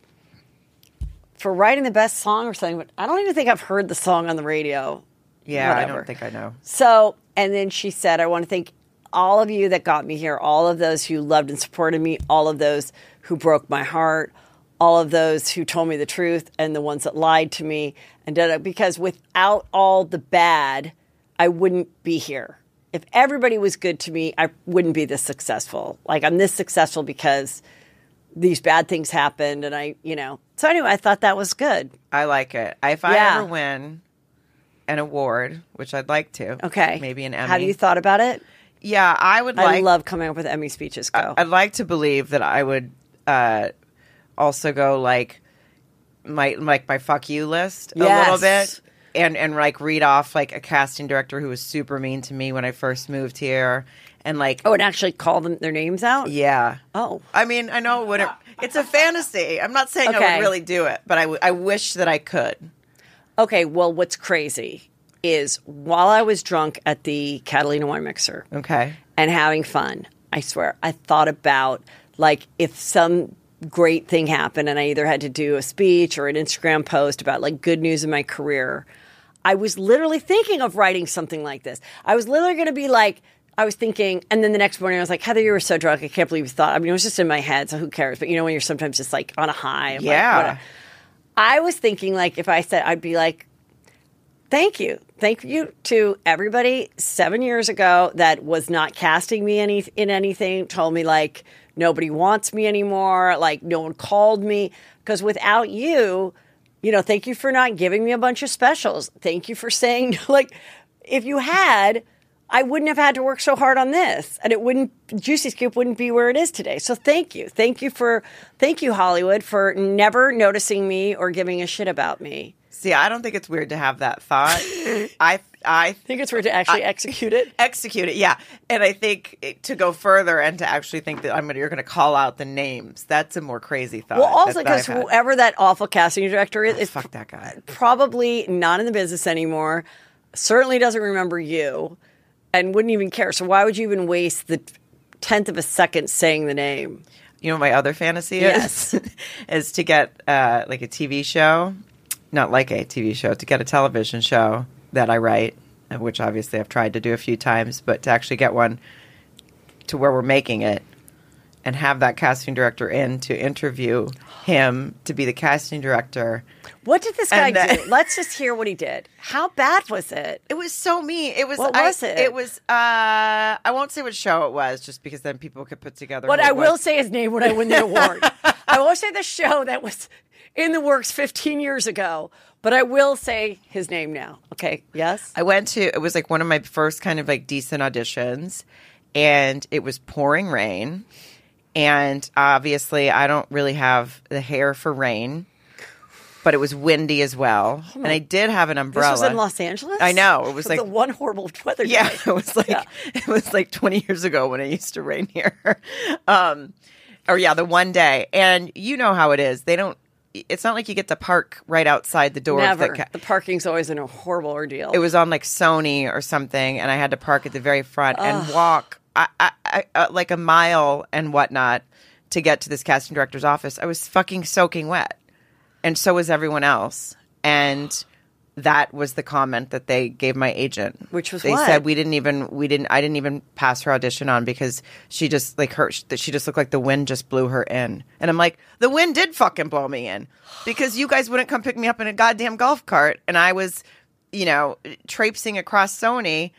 for writing the best song or something, but I don't even think I've heard the song on the radio. Yeah, I Whatever. don't think I know. So, and then she said, I want to thank all of you that got me here, all of those who loved and supported me, all of those who broke my heart, all of those who told me the truth, and the ones that lied to me. And did it because without all the bad, I wouldn't be here. If everybody was good to me, I wouldn't be this successful. Like, I'm this successful because these bad things happened, and I, you know. So anyway, I thought that was good. I like it. If I Yeah. ever win an award, which I'd like to, Okay. maybe an Emmy. Have you thought about it? Yeah, I would like. I love coming up with Emmy speeches. Go. I'd like to believe that I would uh, also go like my like my fuck you list a Yes. little bit, and and like read off like a casting director who was super mean to me when I first moved here, and like Oh, and actually call them their names out? yeah. Oh. I mean, I know it wouldn't. It's a fantasy. I'm not saying I Okay. would really do it, but I, w- I wish that I could. Okay, well, what's crazy is while I was drunk at the Catalina Wine Mixer Okay. and having fun, I swear, I thought about, like, if some great thing happened and I either had to do a speech or an Instagram post about, like, good news in my career, I was literally thinking of writing something like this. I was literally going to be like, I was thinking, and then the next morning I was like, Heather, you were so drunk. I can't believe you thought. I mean, it was just in my head, so who cares? But you know, when you're sometimes just like on a high. I'm Yeah. Like, whatever. I was thinking, like, if I said, I'd be like, thank you. Thank you to everybody seven years ago that was not casting me any, in anything, told me, like, nobody wants me anymore, like, no one called me. Because without you, you know, thank you for not giving me a bunch of specials. Thank you for saying, like, if you had, I wouldn't have had to work so hard on this. And it wouldn't, Juicy Scoop wouldn't be where it is today. So thank you. Thank you for, thank you, Hollywood, for never noticing me or giving a shit about me. See, I don't think it's weird to have that thought. I I I think it's weird to actually execute it. execute it, yeah. And I think it, to go further and to actually think that I'm gonna, you're going to call out the names. That's a more crazy thought. Well, also that because I've had. whoever that awful casting director is, is Fuck that guy. probably not in the business anymore, certainly doesn't remember you, and wouldn't even care. So why would you even waste the tenth of a second saying the name? You know what my other fantasy Yes. is? is to get uh, like a T V show not like a T V show, to get a television show that I write, which obviously I've tried to do a few times, but to actually get one to where we're making it and have that casting director in to interview him to be the casting director. What did this guy then, do? Let's just hear what he did. How bad was it? It was so mean. It was. What I, was it? It was. Uh, I won't say what show it was, just because then people could put together. But who I it will was. say his name when I win the award. I won't say the show that was in the works fifteen years ago, but I will say his name now. Okay. Yes. I went to. It was like one of my first kind of like decent auditions, and it was pouring rain. And obviously, I don't really have the hair for rain, but it was windy as well. Oh, and I did have an umbrella. This was in Los Angeles? I know. It was It like the one horrible weather day. Yeah, it was like Yeah. it was like twenty years ago when it used to rain here. Um, or yeah, the one day. And you know how it is. They don't. It's not like you get to park right outside the door. Never. Of the ca- The parking's always in a horrible ordeal. it was on like Sony or something, and I had to park at the very front and walk I, I, I, uh, like a mile and whatnot to get to this casting director's office. I was fucking soaking wet, and so was everyone else. And that was the comment that they gave my agent, Which was they what? said we didn't even we didn't I didn't even pass her audition on because she just like her that she just looked like the wind just blew her in. And I'm like, the wind did fucking blow me in because you guys wouldn't come pick me up in a goddamn golf cart, and I was, you know, traipsing across Sony,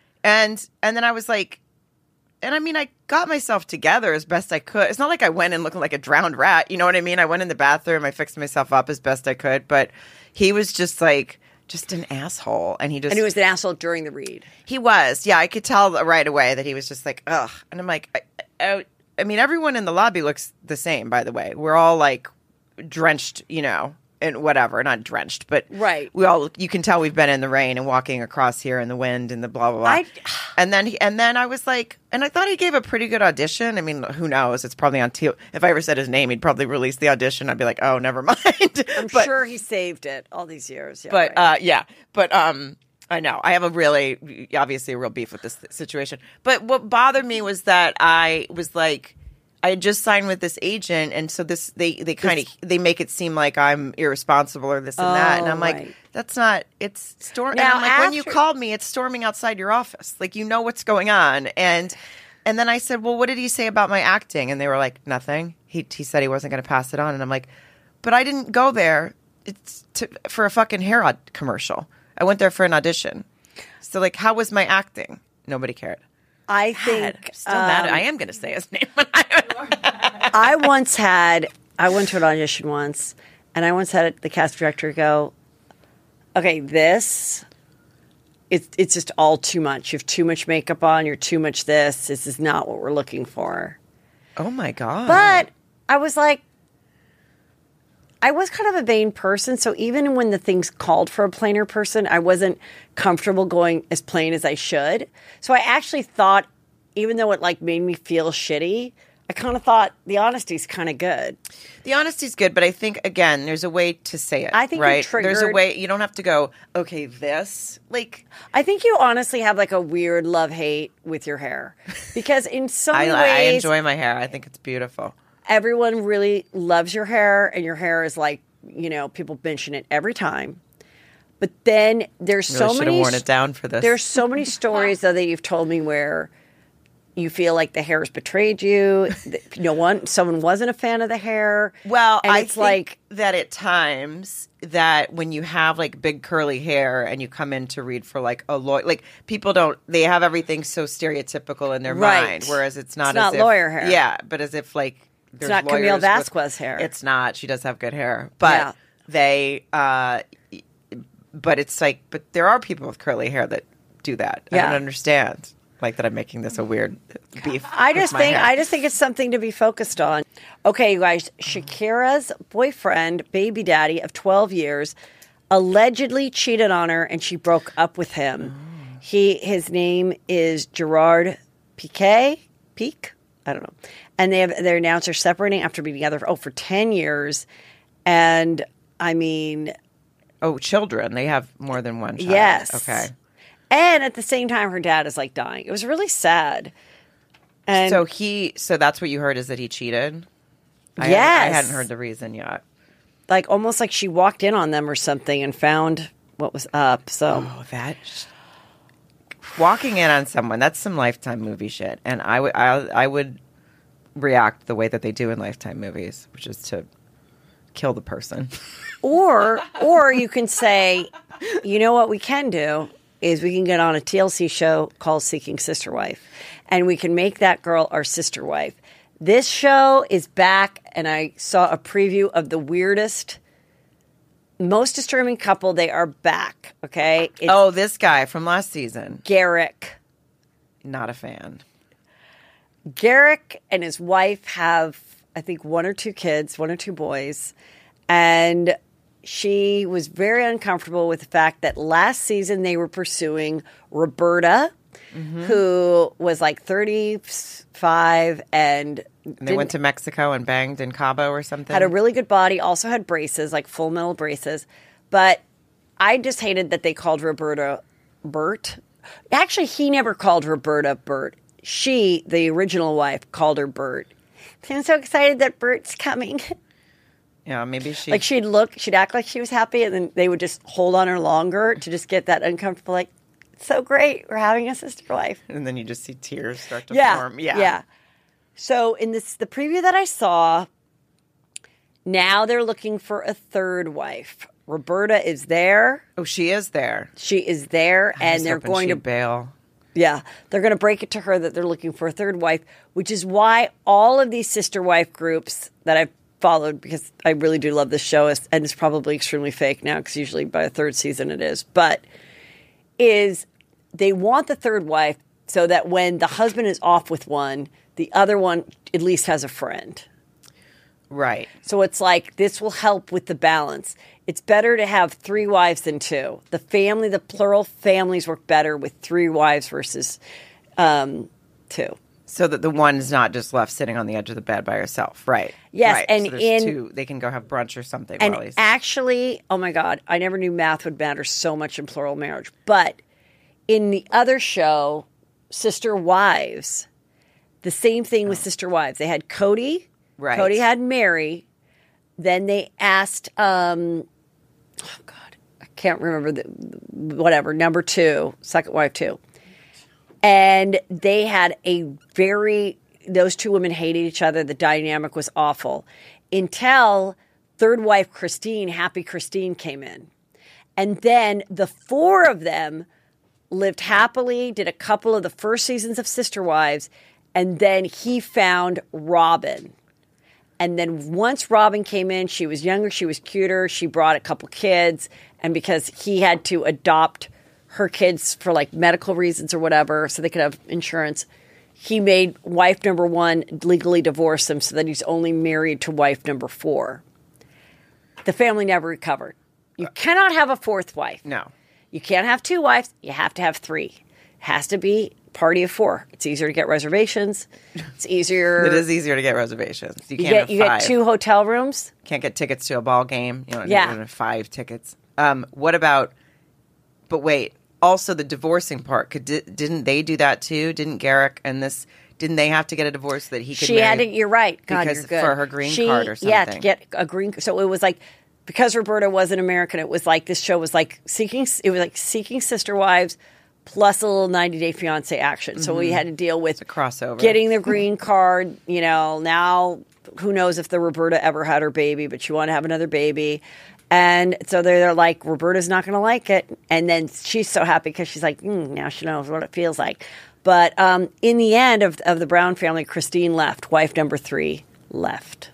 and and then I was like. And I mean, I got myself together as best I could. It's not like I went in looking like a drowned rat. You know what I mean? I went in the bathroom. I fixed myself up as best I could. But he was just like, just an asshole. And he just. and he was an asshole during the read. He was. Yeah, I could tell right away that he was just like, ugh. And I'm like, I, I, I mean, everyone in the lobby looks the same, by the way. We're all like drenched, you know. And whatever, not drenched, but Right. we all, you can tell we've been in the rain and walking across here in the wind and the blah, blah, blah. I- and then, he, and then I was like, and I thought he gave a pretty good audition. I mean, who knows? It's probably on T V. If I ever said his name, he'd probably release the audition. I'd be like, oh, never mind. I'm but, sure he saved it all these years. Yeah, but, right. uh, yeah, but, um, I know I have a really, obviously a real beef with this situation. But what bothered me was that I was like, I had just signed with this agent, and so this they they kind of they make it seem like I'm irresponsible or this and that, and Oh, I'm like, right. that's not. It's storm. Now, And I'm like, when you after- called me, it's storming outside your office. Like you know what's going on, and and then I said, well, what did he say about my acting? And they were like, nothing. He he said he wasn't going to pass it on, and I'm like, but I didn't go there. It's to, for a fucking hair ad commercial. I went there for an audition. So like, how was my acting? Nobody cared. I God, think still mad. um, I am going to say his name. I once had, I went to an audition once, and I once had the cast director go, okay, this, it's, it's just all too much. You have too much makeup on. You're too much this. This is not what we're looking for. Oh my God. But I was like, I was kind of a vain person. So even when the things called for a plainer person, I wasn't comfortable going as plain as I should. So I actually thought, even though it like made me feel shitty, I kind of thought the honesty's kind of good. The honesty's good, but I think again, there's a way to say it. I think you right. There's a triggered- way. You don't have to go. Okay, this like I think you honestly have like a weird love hate with your hair because in so I, many I ways, enjoy my hair. I think it's beautiful. everyone really loves your hair, and your hair is like, you know, people mention it every time. But then there's Really so should many have worn it down for this. There's so many stories though that you've told me where you feel like the hair has betrayed you. that No one, someone wasn't a fan of the hair. Well, and I it's think like that at times that when you have like big curly hair and you come in to read for like a lawyer, like people don't, they have everything so stereotypical in their Right. mind, whereas it's not. It's as not if, lawyer hair. Yeah, but as if like there's not Camille lawyers with- Vasquez hair. It's not. She does have good hair, but Yeah. they. uh But it's like, but there are people with curly hair that do that. I Yeah. don't understand. Like that, I'm making this a weird beef. I with just my think hair. I just think it's something to be focused on. Okay, you guys, Shakira's boyfriend, baby daddy of twelve years, allegedly cheated on her and she broke up with him. He his name is Gerard Piqué. Peak? I don't know. And they have they announced they're separating after being together for, oh for ten years. And I mean, Oh, children. They have more than one child. yes. Okay. And at the same time her dad is like dying. It was really sad. And So he, so that's what you heard is that he cheated? I Yes. Hadn't, I hadn't heard the reason yet. like almost like she walked in on them or something and found what was up. So Oh, that sh- walking in on someone, that's some Lifetime movie shit. And I would I, I would react the way that they do in Lifetime movies, which is to kill the person. or or you can say, you know what we can do is we can get on a T L C show called Seeking Sister Wife, and we can make that girl our sister wife. This show is back, and I saw a preview of the weirdest, most disturbing couple. They are back, okay? It's Oh, this guy from last season. Garrick. Not a fan. Garrick and his wife have, I think, one or two kids, one or two boys, and she was very uncomfortable with the fact that last season they were pursuing Roberta, mm-hmm. who was like thirty-five and, and they went to Mexico and banged in Cabo or something. Had a really good body, also had braces, like full metal braces. But I just hated that they called Roberta Bert. Actually, he never called Roberta Bert. She, the original wife, called her Bert. I'm so excited that Bert's coming. Yeah, maybe she... Like, she'd look, she'd act like she was happy, and then they would just hold on her longer to just get that uncomfortable, like, it's so great, we're having a sister wife. And then you just see tears start to yeah, form. Yeah, yeah. So, in this the preview that I saw, now they're looking for a third wife. Roberta is there. Oh, she is there. She is there, I and was they're hoping going she'd to... bail. Yeah, they're going to break it to her that they're looking for a third wife, which is why all of these sister wife groups that I've followed, because I really do love this show, and it's probably extremely fake now because usually by the third season it is, but is they want the third wife so that when the husband is off with one, the other one at least has a friend. Right. So it's like, this will help with the balance. It's better to have three wives than two. The family, the plural families work better with three wives versus um, two. So that the one is not just left sitting on the edge of the bed by herself. Right. Yes, right. and so there's in- two, they can go have brunch or something. And while he's... actually, oh my God, I never knew math would matter so much in plural marriage. But in the other show, Sister Wives, the same thing with Sister Wives. They had Cody. Right. Cody had Mary. Then they asked, um, oh God, I can't remember the whatever number two, second wife two, and they had a very. Those two women hated each other. The dynamic was awful until third wife Christine, Happy Christine, came in, and then the four of them lived happily. Did a couple of the first seasons of Sister Wives, and then he found Robin. And then once Robin came in, she was younger, she was cuter, she brought a couple kids. And because he had to adopt her kids for like medical reasons or whatever, so they could have insurance, he made wife number one legally divorce them so that he's only married to wife number four. The family never recovered. You cannot have a fourth wife. No. You can't have two wives. You have to have three. It has to be party of four. It's easier to get reservations. It's easier. It is easier to get reservations. You, You can't get have you five. get two hotel rooms. Can't get tickets to a ball game. You know, Yeah. you have five tickets. Um, what about? But wait. Also, the divorcing part. Could di- didn't they do that too? Didn't Garrick and this? Didn't they have to get a divorce so that he could? She marry, had to. You're right. God, because you're good. for her green She- card or something. Yeah, to get a green. So it was like because Roberta was an American. It was like this show was like seeking. It was like Seeking Sister Wives plus a little ninety Day Fiancé action. So we had to deal with a crossover. getting the green card. You know, now who knows if the Roberta ever had her baby, but she wanted to have another baby. And so they're, they're like, Roberta's not going to like it. And then she's so happy because she's like, mm, now she knows what it feels like. But um, in the end of, of the Brown family, Christine left. Wife number three left.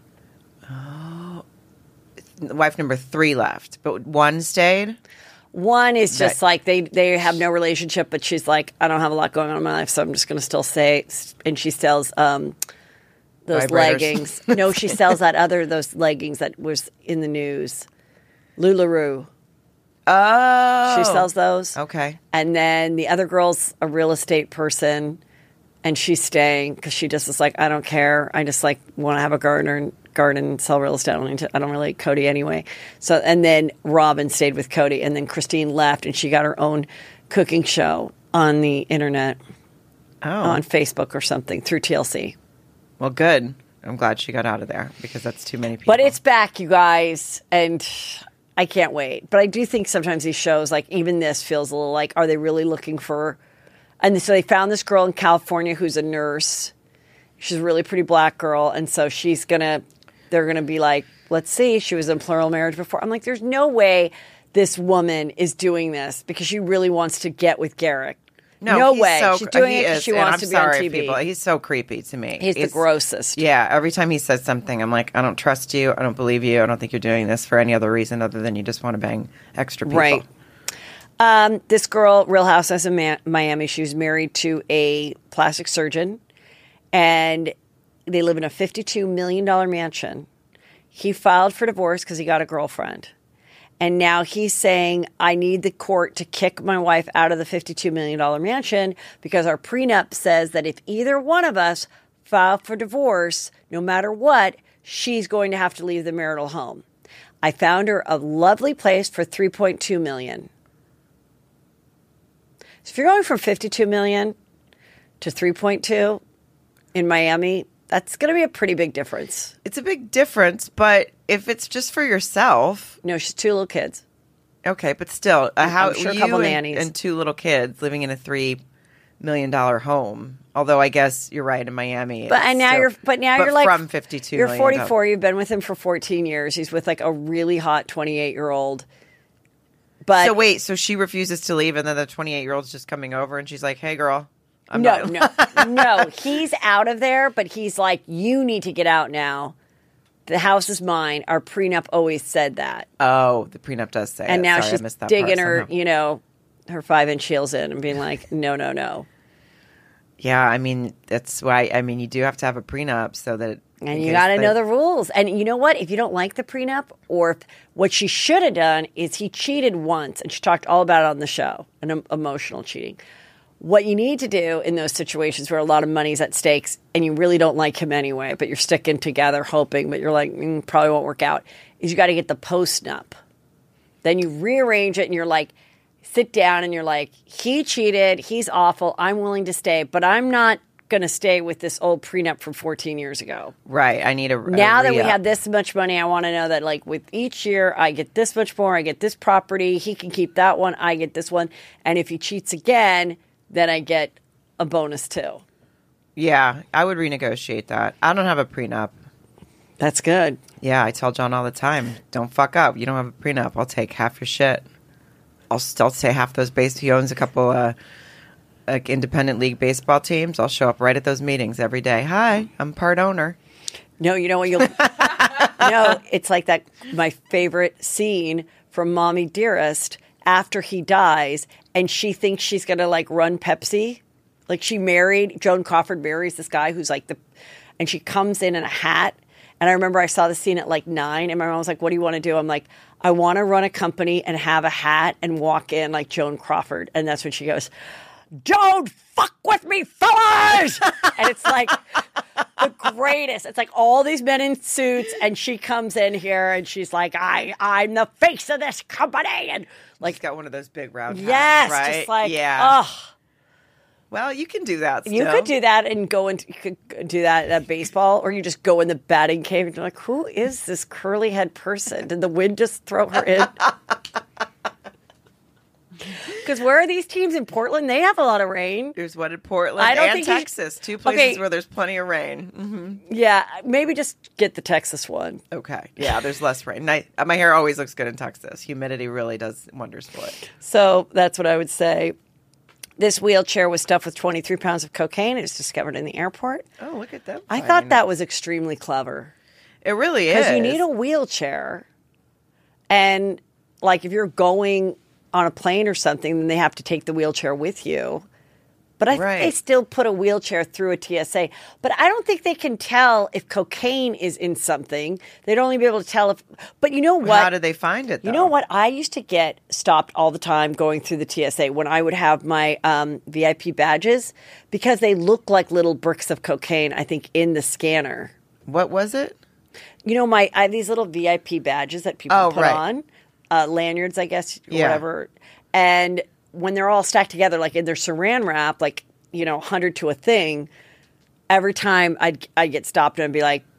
Wife number three left, but one stayed. One is just Right. like they, they have no relationship, but she's like, I don't have a lot going on in my life, so I'm just going to still stay. And she sells um, those Vibrators. leggings. No, she sells that other, those leggings that was in the news. LuLaRoe. Oh, She sells those. Okay. And then the other girl's a real estate person, and she's staying because she just is like, I don't care. I just like want to have a garden and garden and sell real estate. I don't, need to, I don't really like Cody anyway. So, and then Robin stayed with Cody, and then Christine left, and she got her own cooking show on the internet, Oh, on Facebook or something through T L C. well, good. I'm glad she got out of there because that's too many people. But it's back, you guys, and I can't wait. But I do think sometimes these shows, like even this, feels a little like, are they really looking for? And so they found this girl in California who's a nurse. She's a really pretty black girl, and so she's gonna. They're gonna be like, let's see. She was in plural marriage before. I'm like, there's no way this woman is doing this because she really wants to get with Garrett. No, no he's way. So, She's doing he it because is, she and wants I'm to be sorry, on T V. People. He's so creepy to me. He's It's- the grossest. Yeah, every time he says something, I'm like, I don't trust you. I don't believe you. I don't think you're doing this for any other reason other than you just want to bang extra people. Right. Um, this girl, Real Housewives of Ma- Miami, she was married to a plastic surgeon, and they live in a fifty-two million dollars mansion. He filed for divorce because he got a girlfriend. And now he's saying, I need the court to kick my wife out of the fifty-two million dollars mansion because our prenup says that if either one of us file for divorce, no matter what, she's going to have to leave the marital home. I found her a lovely place for three point two million dollars. So if you're going from fifty-two million dollars to three point two in Miami, that's going to be a pretty big difference. It's a big difference, but if it's just for yourself, No, she's two little kids. okay, but still, uh, how sure a you couple and, nannies. and two little kids living in a three million dollar home. Although I guess you're right in Miami. But it's and now still- you're but now but you're like from fifty-two. You're million forty-four. You've been with him for fourteen years. He's with like a really hot twenty-eight year old. But So wait, so she refuses to leave, and then the twenty-eight year old's just coming over, and she's like, "Hey, girl, I'm no, not." no, no. He's out of there, but he's like, you need to get out now. The house is mine. Our prenup always said that, Oh, the prenup does say. and it. now Sorry, I she's missed that digging part her, somehow. you know, her five inch heels in and being like, no, no, no. Yeah, I mean that's why. I mean, you do have to have a prenup so that. And in you case got to the- know the rules. And you know what? If you don't like the prenup, or if what she should have done is he cheated once, and she talked all about it on the show, and em- emotional cheating. What you need to do in those situations where a lot of money's at stakes and you really don't like him anyway, but you're sticking together hoping, but you're like, mm, probably won't work out, is you got to get the post-nup. Then you rearrange it and you're like, sit down and you're like, he cheated, he's awful, I'm willing to stay, but I'm not going to stay with this old prenup from fourteen years ago. Right, I need a. a Now that we re-up. have this much money, I want to know that like with each year, I get this much more, I get this property, he can keep that one, I get this one. And if he cheats again, then I get a bonus too. Yeah, I would renegotiate that. I don't have a prenup. That's good. Yeah, I tell John all the time, don't fuck up. You don't have a prenup. I'll take half your shit. I'll still say half those base. He owns a couple uh, like independent league baseball teams. I'll show up right at those meetings every day. Hi, I'm part owner. No, you know what you'll No, it's like that my favorite scene from Mommy Dearest after he dies and she thinks she's gonna like run Pepsi. Like she married Joan Crawford marries this guy who's like the and she comes in in a hat. And I remember I saw the scene at like nine and my mom was like, what do you want to do? I'm like, I want to run a company and have a hat and walk in like Joan Crawford. And that's when she goes, don't fuck with me, fellas! And it's like the greatest. It's like all these men in suits, and she comes in here and she's like, I, I'm the face of this company. And like, He's got one of those big round hats, yes, right? just like, yeah. oh. Well, you can do that still. You could do that and go into you could do that at baseball, or you just go in the batting cave and you're like, who is this curly head person? Did the wind just throw her in? Because where are these teams in Portland? They have a lot of rain. There's one in Portland I don't and think you should- Texas. Two places Okay. where there's plenty of rain. hmm Yeah, maybe just get the Texas one. Okay. Yeah, there's less rain. And I, my hair always looks good in Texas. Humidity really does wonders for it. So that's what I would say. This wheelchair was stuffed with twenty-three pounds of cocaine. It was discovered in the airport. Oh, look at that. I thought that was extremely clever. It really is. Because you need a wheelchair. And, like, if you're going on a plane or something, then they have to take the wheelchair with you. But I Right. think they still put a wheelchair through a T S A. But I don't think they can tell if cocaine is in something. They'd only be able to tell if... But you know what? How did they find it, though? You know what? I used to get stopped all the time going through the T S A when I would have my um, V I P badges because they look like little bricks of cocaine, I think, in the scanner. What was it? You know, my I have these little V I P badges that people Oh, put right. on, uh, lanyards, I guess, or Yeah. whatever. And when they're all stacked together, like in their saran wrap, like, you know, one hundred to a thing, every time I'd, I'd get stopped and I'd be like,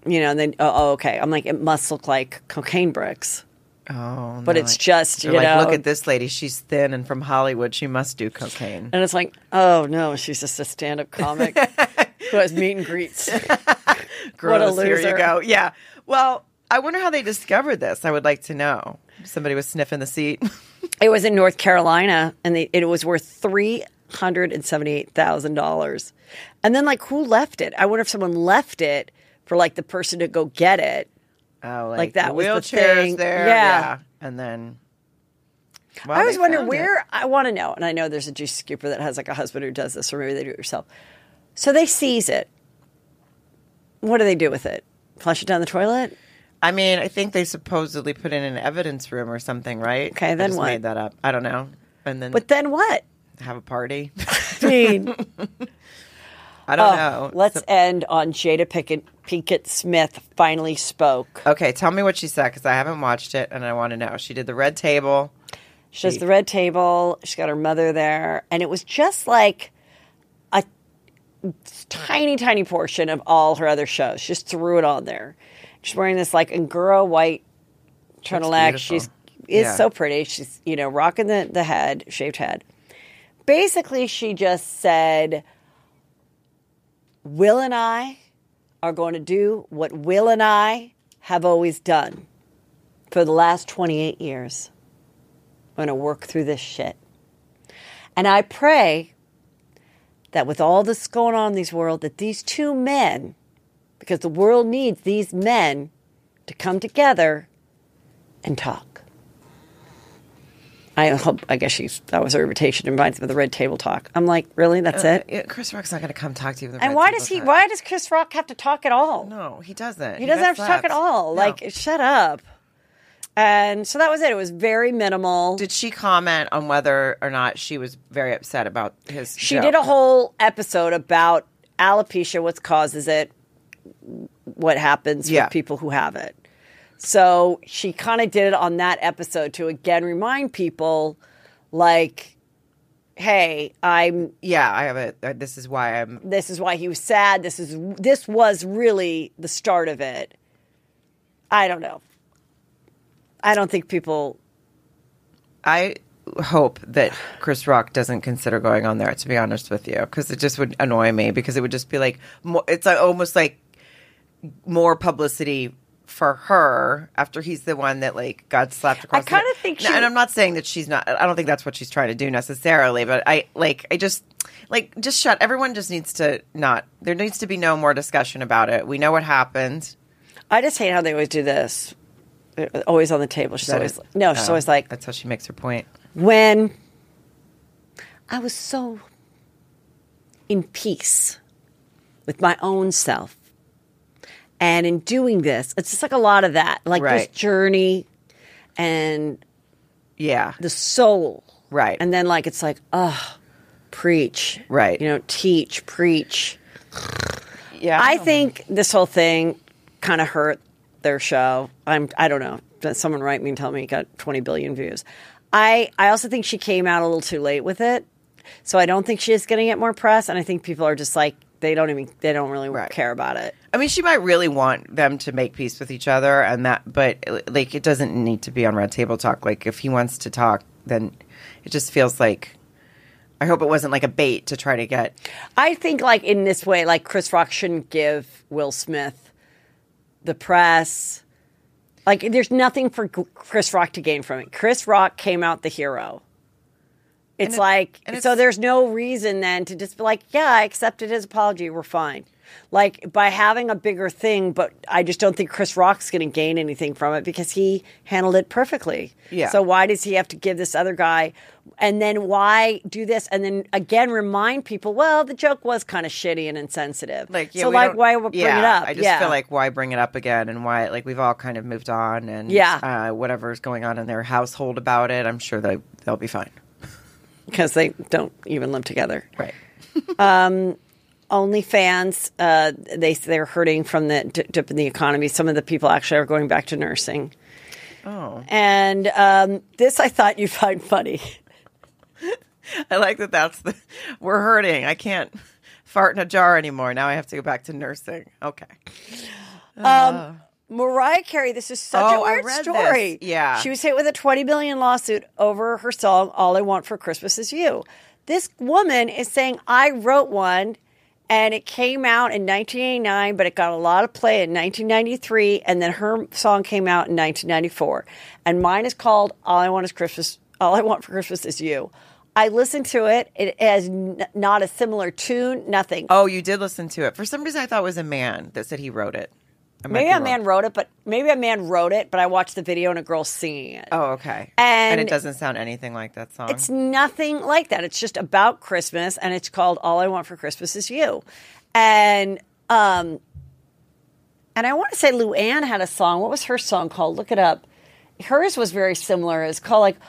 you know, and then, oh, oh, okay. I'm like, it must look like cocaine bricks. Oh, But no. it's just, you They're like, know. look at this lady. She's thin and from Hollywood. She must do cocaine. And it's like, oh, no, she's just a stand-up comic who has meet and greets. Gross, What a here loser. you go. Yeah. Well, I wonder how they discovered this. I would like to know. Somebody was sniffing the seat. It was in North Carolina, and they, it was worth three hundred seventy-eight thousand dollars. And then, like, who left it? I wonder if someone left it for, like, the person to go get it. Oh, like, Like, that the was the wheelchairs thing. there. Yeah. And then. Well, I was they wondering found where, it. I want to know, and I know there's a juice scooper that has, like, a husband who does this, or maybe they do it yourself. So they seize it. What do they do with it? Flush it down the toilet? I mean, I think they supposedly put it in an evidence room or something, right? Okay, I then just what? made that up. I don't know. And then But then what? have a party. I mean, I don't oh, know. let's So- end on Jada Pinkett, Pinkett Smith finally spoke. okay, tell me what she said because I haven't watched it and I want to know. She did the red table. She has the red table. She's got her mother there. And it was just like a tiny, tiny portion of all her other shows. She just threw it on there. She's wearing this like Angora white turtleneck. beautiful. She's is Yeah. so pretty. She's, you know, rocking the, the head, shaved head. Basically, she just said, Will and I are going to do what Will and I have always done for the last twenty-eight years. I'm going to work through this shit. And I pray that with all this going on in this world, that these two men, because the world needs these men to come together and talk. I hope, I guess she's, that was her invitation, reminds me of the Red Table Talk. I'm like, really? That's it? Yeah, Chris Rock's not going to come talk to you. With the And red why table does he, talk. why does Chris Rock have to talk at all? No, he doesn't. He doesn't got have to talk slapped. at all. No. Like, shut up. And so that was it. It was very minimal. Did she comment on whether or not she was very upset about his She joke? did a whole episode about alopecia, what causes it, what happens Yeah. with people who have it. So she kind of did it on that episode to again remind people, like, hey, I'm. Yeah, I have it. uh, This is why I'm. This is why he was sad. This is this was really the start of it. I don't know. I don't think people. I hope that Chris Rock doesn't consider going on there. To be honest with you, because it just would annoy me. Because it would just be like more, it's like, almost like more publicity for her after he's the one that like got slapped across. I kinda the- think No, she- and I'm not saying that she's not. I don't think that's what she's trying to do necessarily. But I like. I just like just shut. Everyone just needs to not. There needs to be no more discussion about it. We know what happened. I just hate how they always do this. They're always on the table. She's That always is- no. She's oh, always like, that's how she makes her point. when I was so in peace with my own self. And in doing this, it's just like a lot of that, like Right. this journey and Yeah. the soul. Right. And then, like, it's like, oh, preach. Right. You know, teach, preach. Yeah. I think this whole thing kind of hurt their show. I'm, I don't know. Someone write me and tell me it got twenty billion views. I, I also think she came out a little too late with it. So I don't think she is going to get more press. And I think people are just like, they don't even, they don't really Right. care about it. I mean, she might really want them to make peace with each other, and that, but like, it doesn't need to be on Red Table Talk. Like, if he wants to talk, then it just feels like. I hope it wasn't like a bait to try to get. I think, like, in this way, like, Chris Rock shouldn't give Will Smith the press. Like, there's nothing for G- Chris Rock to gain from it. Chris Rock came out the hero. It's it- like, and so it's- there's no reason then to just be like, yeah, I accepted his apology. We're fine. Like, by having a bigger thing, but I just don't think Chris Rock's going to gain anything from it because he handled it perfectly. Yeah. So why does he have to give this other guy? And then why do this? And then again, remind people, well, the joke was kind of shitty and insensitive. Like, yeah, so we like, don't- why bring yeah, it up? I just yeah. feel like why bring it up again, and why like we've all kind of moved on, and Yeah. uh, whatever's going on in their household about it, I'm sure they they'll be fine. because they don't even live together. Right. OnlyFans, uh, they they're hurting from the d- dip in the economy. Some of the people actually are going back to nursing. Oh, And um, this I thought you'd find funny. I like that. That's the we're hurting. I can't fart in a jar anymore. Now I have to go back to nursing. Okay. Um, Mariah Carey, this is such Oh, a I weird read story. this. Yeah. She was hit with a twenty million dollars lawsuit over her song, All I Want for Christmas Is You. This woman is saying, I wrote one and it came out in nineteen eighty-nine, but it got a lot of play in nineteen ninety-three. And then her song came out in nineteen ninety-four. And mine is called All I Want is Christmas. All I Want for Christmas Is You. I listened to it. It has n- not a similar tune, nothing. Oh, you did listen to it. For some reason, I thought it was a man that said he wrote it. I might Maybe be a wrong. man wrote it, but maybe a man wrote it, but I watched the video and a girl singing it. Oh, okay. And- and it doesn't sound anything like that song. It's nothing like that. It's just about Christmas, and it's called All I Want for Christmas Is You. And um, and I want to say Luann had a song. What was her song called? Look it up. Hers was very similar. It's called like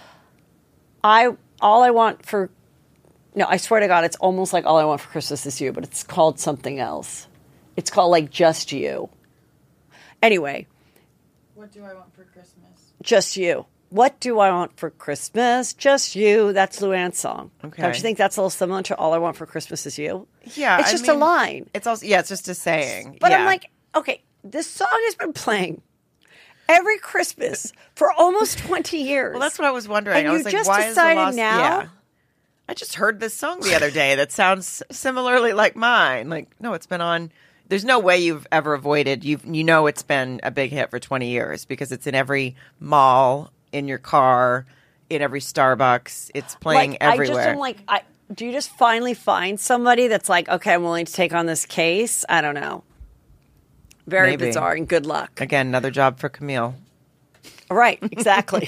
I All I Want for No, I swear to God, it's almost like All I Want for Christmas Is You, but it's called something else. It's called like Just You. Anyway, What do I want for Christmas? Just You. What do I want for Christmas? Just you. That's Luann's song. Okay. Don't you think that's a little similar to All I Want for Christmas Is You? yeah, It's I just a mean, line. It's also yeah, it's just a saying. But I'm Yeah. like, okay, this song has been playing every Christmas for almost twenty years. well, that's what I was wondering. And I you was like, just why is the decided lost? now? Yeah. I just heard this song the other day that sounds similarly like mine. Like, no, it's been on. There's no way you've ever avoided. You you know it's been a big hit for twenty years because it's in every mall, in your car, in every Starbucks. It's playing like, everywhere. I just am like, I, do you just finally find somebody that's like, okay, I'm willing to take on this case? I don't know. Very Maybe. bizarre, and good luck. Again, another job for Camille. Right, exactly.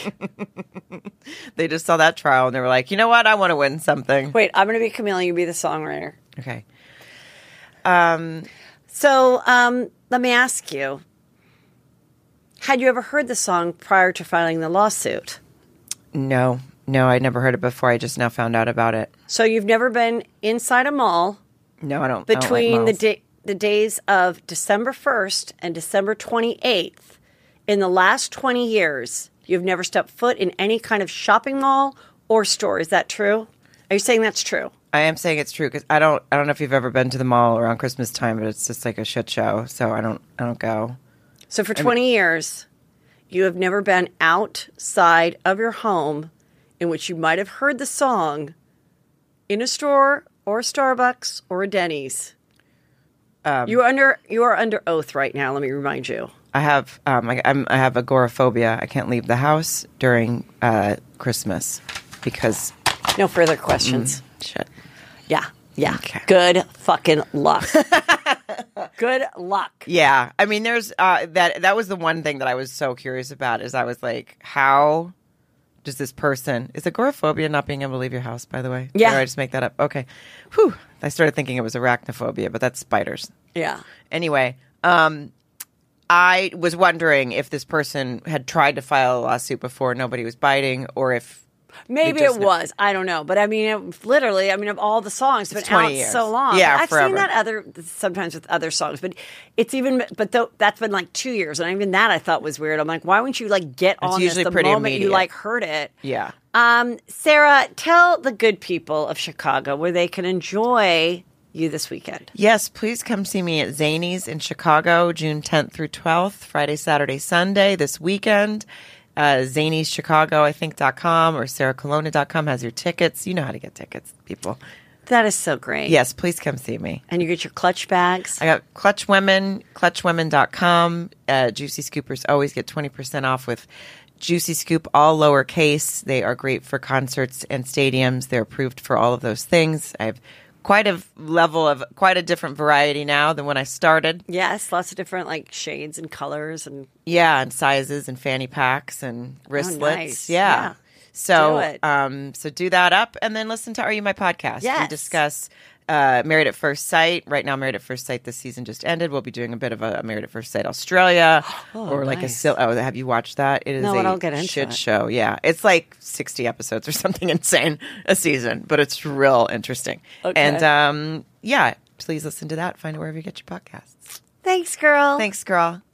They just saw that trial and they were like, you know what? I want to win something. Wait, I'm going to be Camille, you be the songwriter. Okay. Um, So um, let me ask you, had you ever heard the song prior to filing the lawsuit? no, no, I never heard it before. I just now found out about it. So you've never been inside a mall No, I don't. I don't like between the malls. da- the days of December first and December twenty-eighth in the last twenty years. You've never stepped foot in any kind of shopping mall or store. Is that true? Are you saying that's true? I am saying it's true because I don't. I don't know if you've ever been to the mall around Christmas time, but it's just like a shit show. So I don't. I don't go. So for twenty years, you have never been outside of your home in which you might have heard the song in a store or a Starbucks or a Denny's. Um, you are under you are under oath right now. Let me remind you. I have. Um, I, I'm, I have agoraphobia. I can't leave the house during uh, Christmas because No further questions. shit. Yeah, yeah. Okay. Good fucking luck. Good luck. Yeah, I mean, there's uh, that. That was the one thing that I was so curious about. Is I was like, how does this person is agoraphobia not being able to leave your house? By the way, Yeah. Or did I just make that up? Okay, whew. I started thinking it was arachnophobia, but that's spiders. Yeah. Anyway, um, I was wondering if this person had tried to file a lawsuit before nobody was biting, or if Maybe just it know. was. I don't know. But I mean, it, literally, I mean, of all the songs, it's It's been out twenty years. so long. Yeah, I've forever. seen that other sometimes with other songs, but it's even. But th- that's been like two years, and even that I thought was weird. I'm like, why wouldn't you like get on usually this the pretty moment you immediate. like heard it? yeah. Um, Sarah, tell the good people of Chicago where they can enjoy you this weekend. Yes, please come see me at Zany's in Chicago, June tenth through twelfth, Friday, Saturday, Sunday, this weekend. Uh, Zany's Chicago, I think, dot com or sarah colonna dot com has your tickets. You know how to get tickets, people. That is so great. Yes, please come see me. And you get your clutch bags. I got Clutch Women, clutch women dot com. Uh, Juicy Scoopers always get twenty percent off with Juicy Scoop, all lowercase. They are great for concerts and stadiums. They're approved for all of those things. I have quite a level of, quite a different variety now than when I started. Yes, lots of different like shades and colors and Yeah, and sizes and fanny packs and wristlets. Oh, nice. Yeah. Yeah. So, Do it. um, so do that up, and then listen to Are You My Podcast? We Yes. discuss uh, Married at First Sight. Right now, Married at First Sight this season just ended. We'll be doing a bit of a, Married at First Sight Australia, or like a nice. sil- oh, have you watched that? It is No, a and I'll get into shit it. show. Yeah, it's like sixty episodes or something insane a season, but it's real interesting. Okay. And um, yeah, please listen to that. Find it wherever you get your podcasts. thanks, girl. Thanks, girl.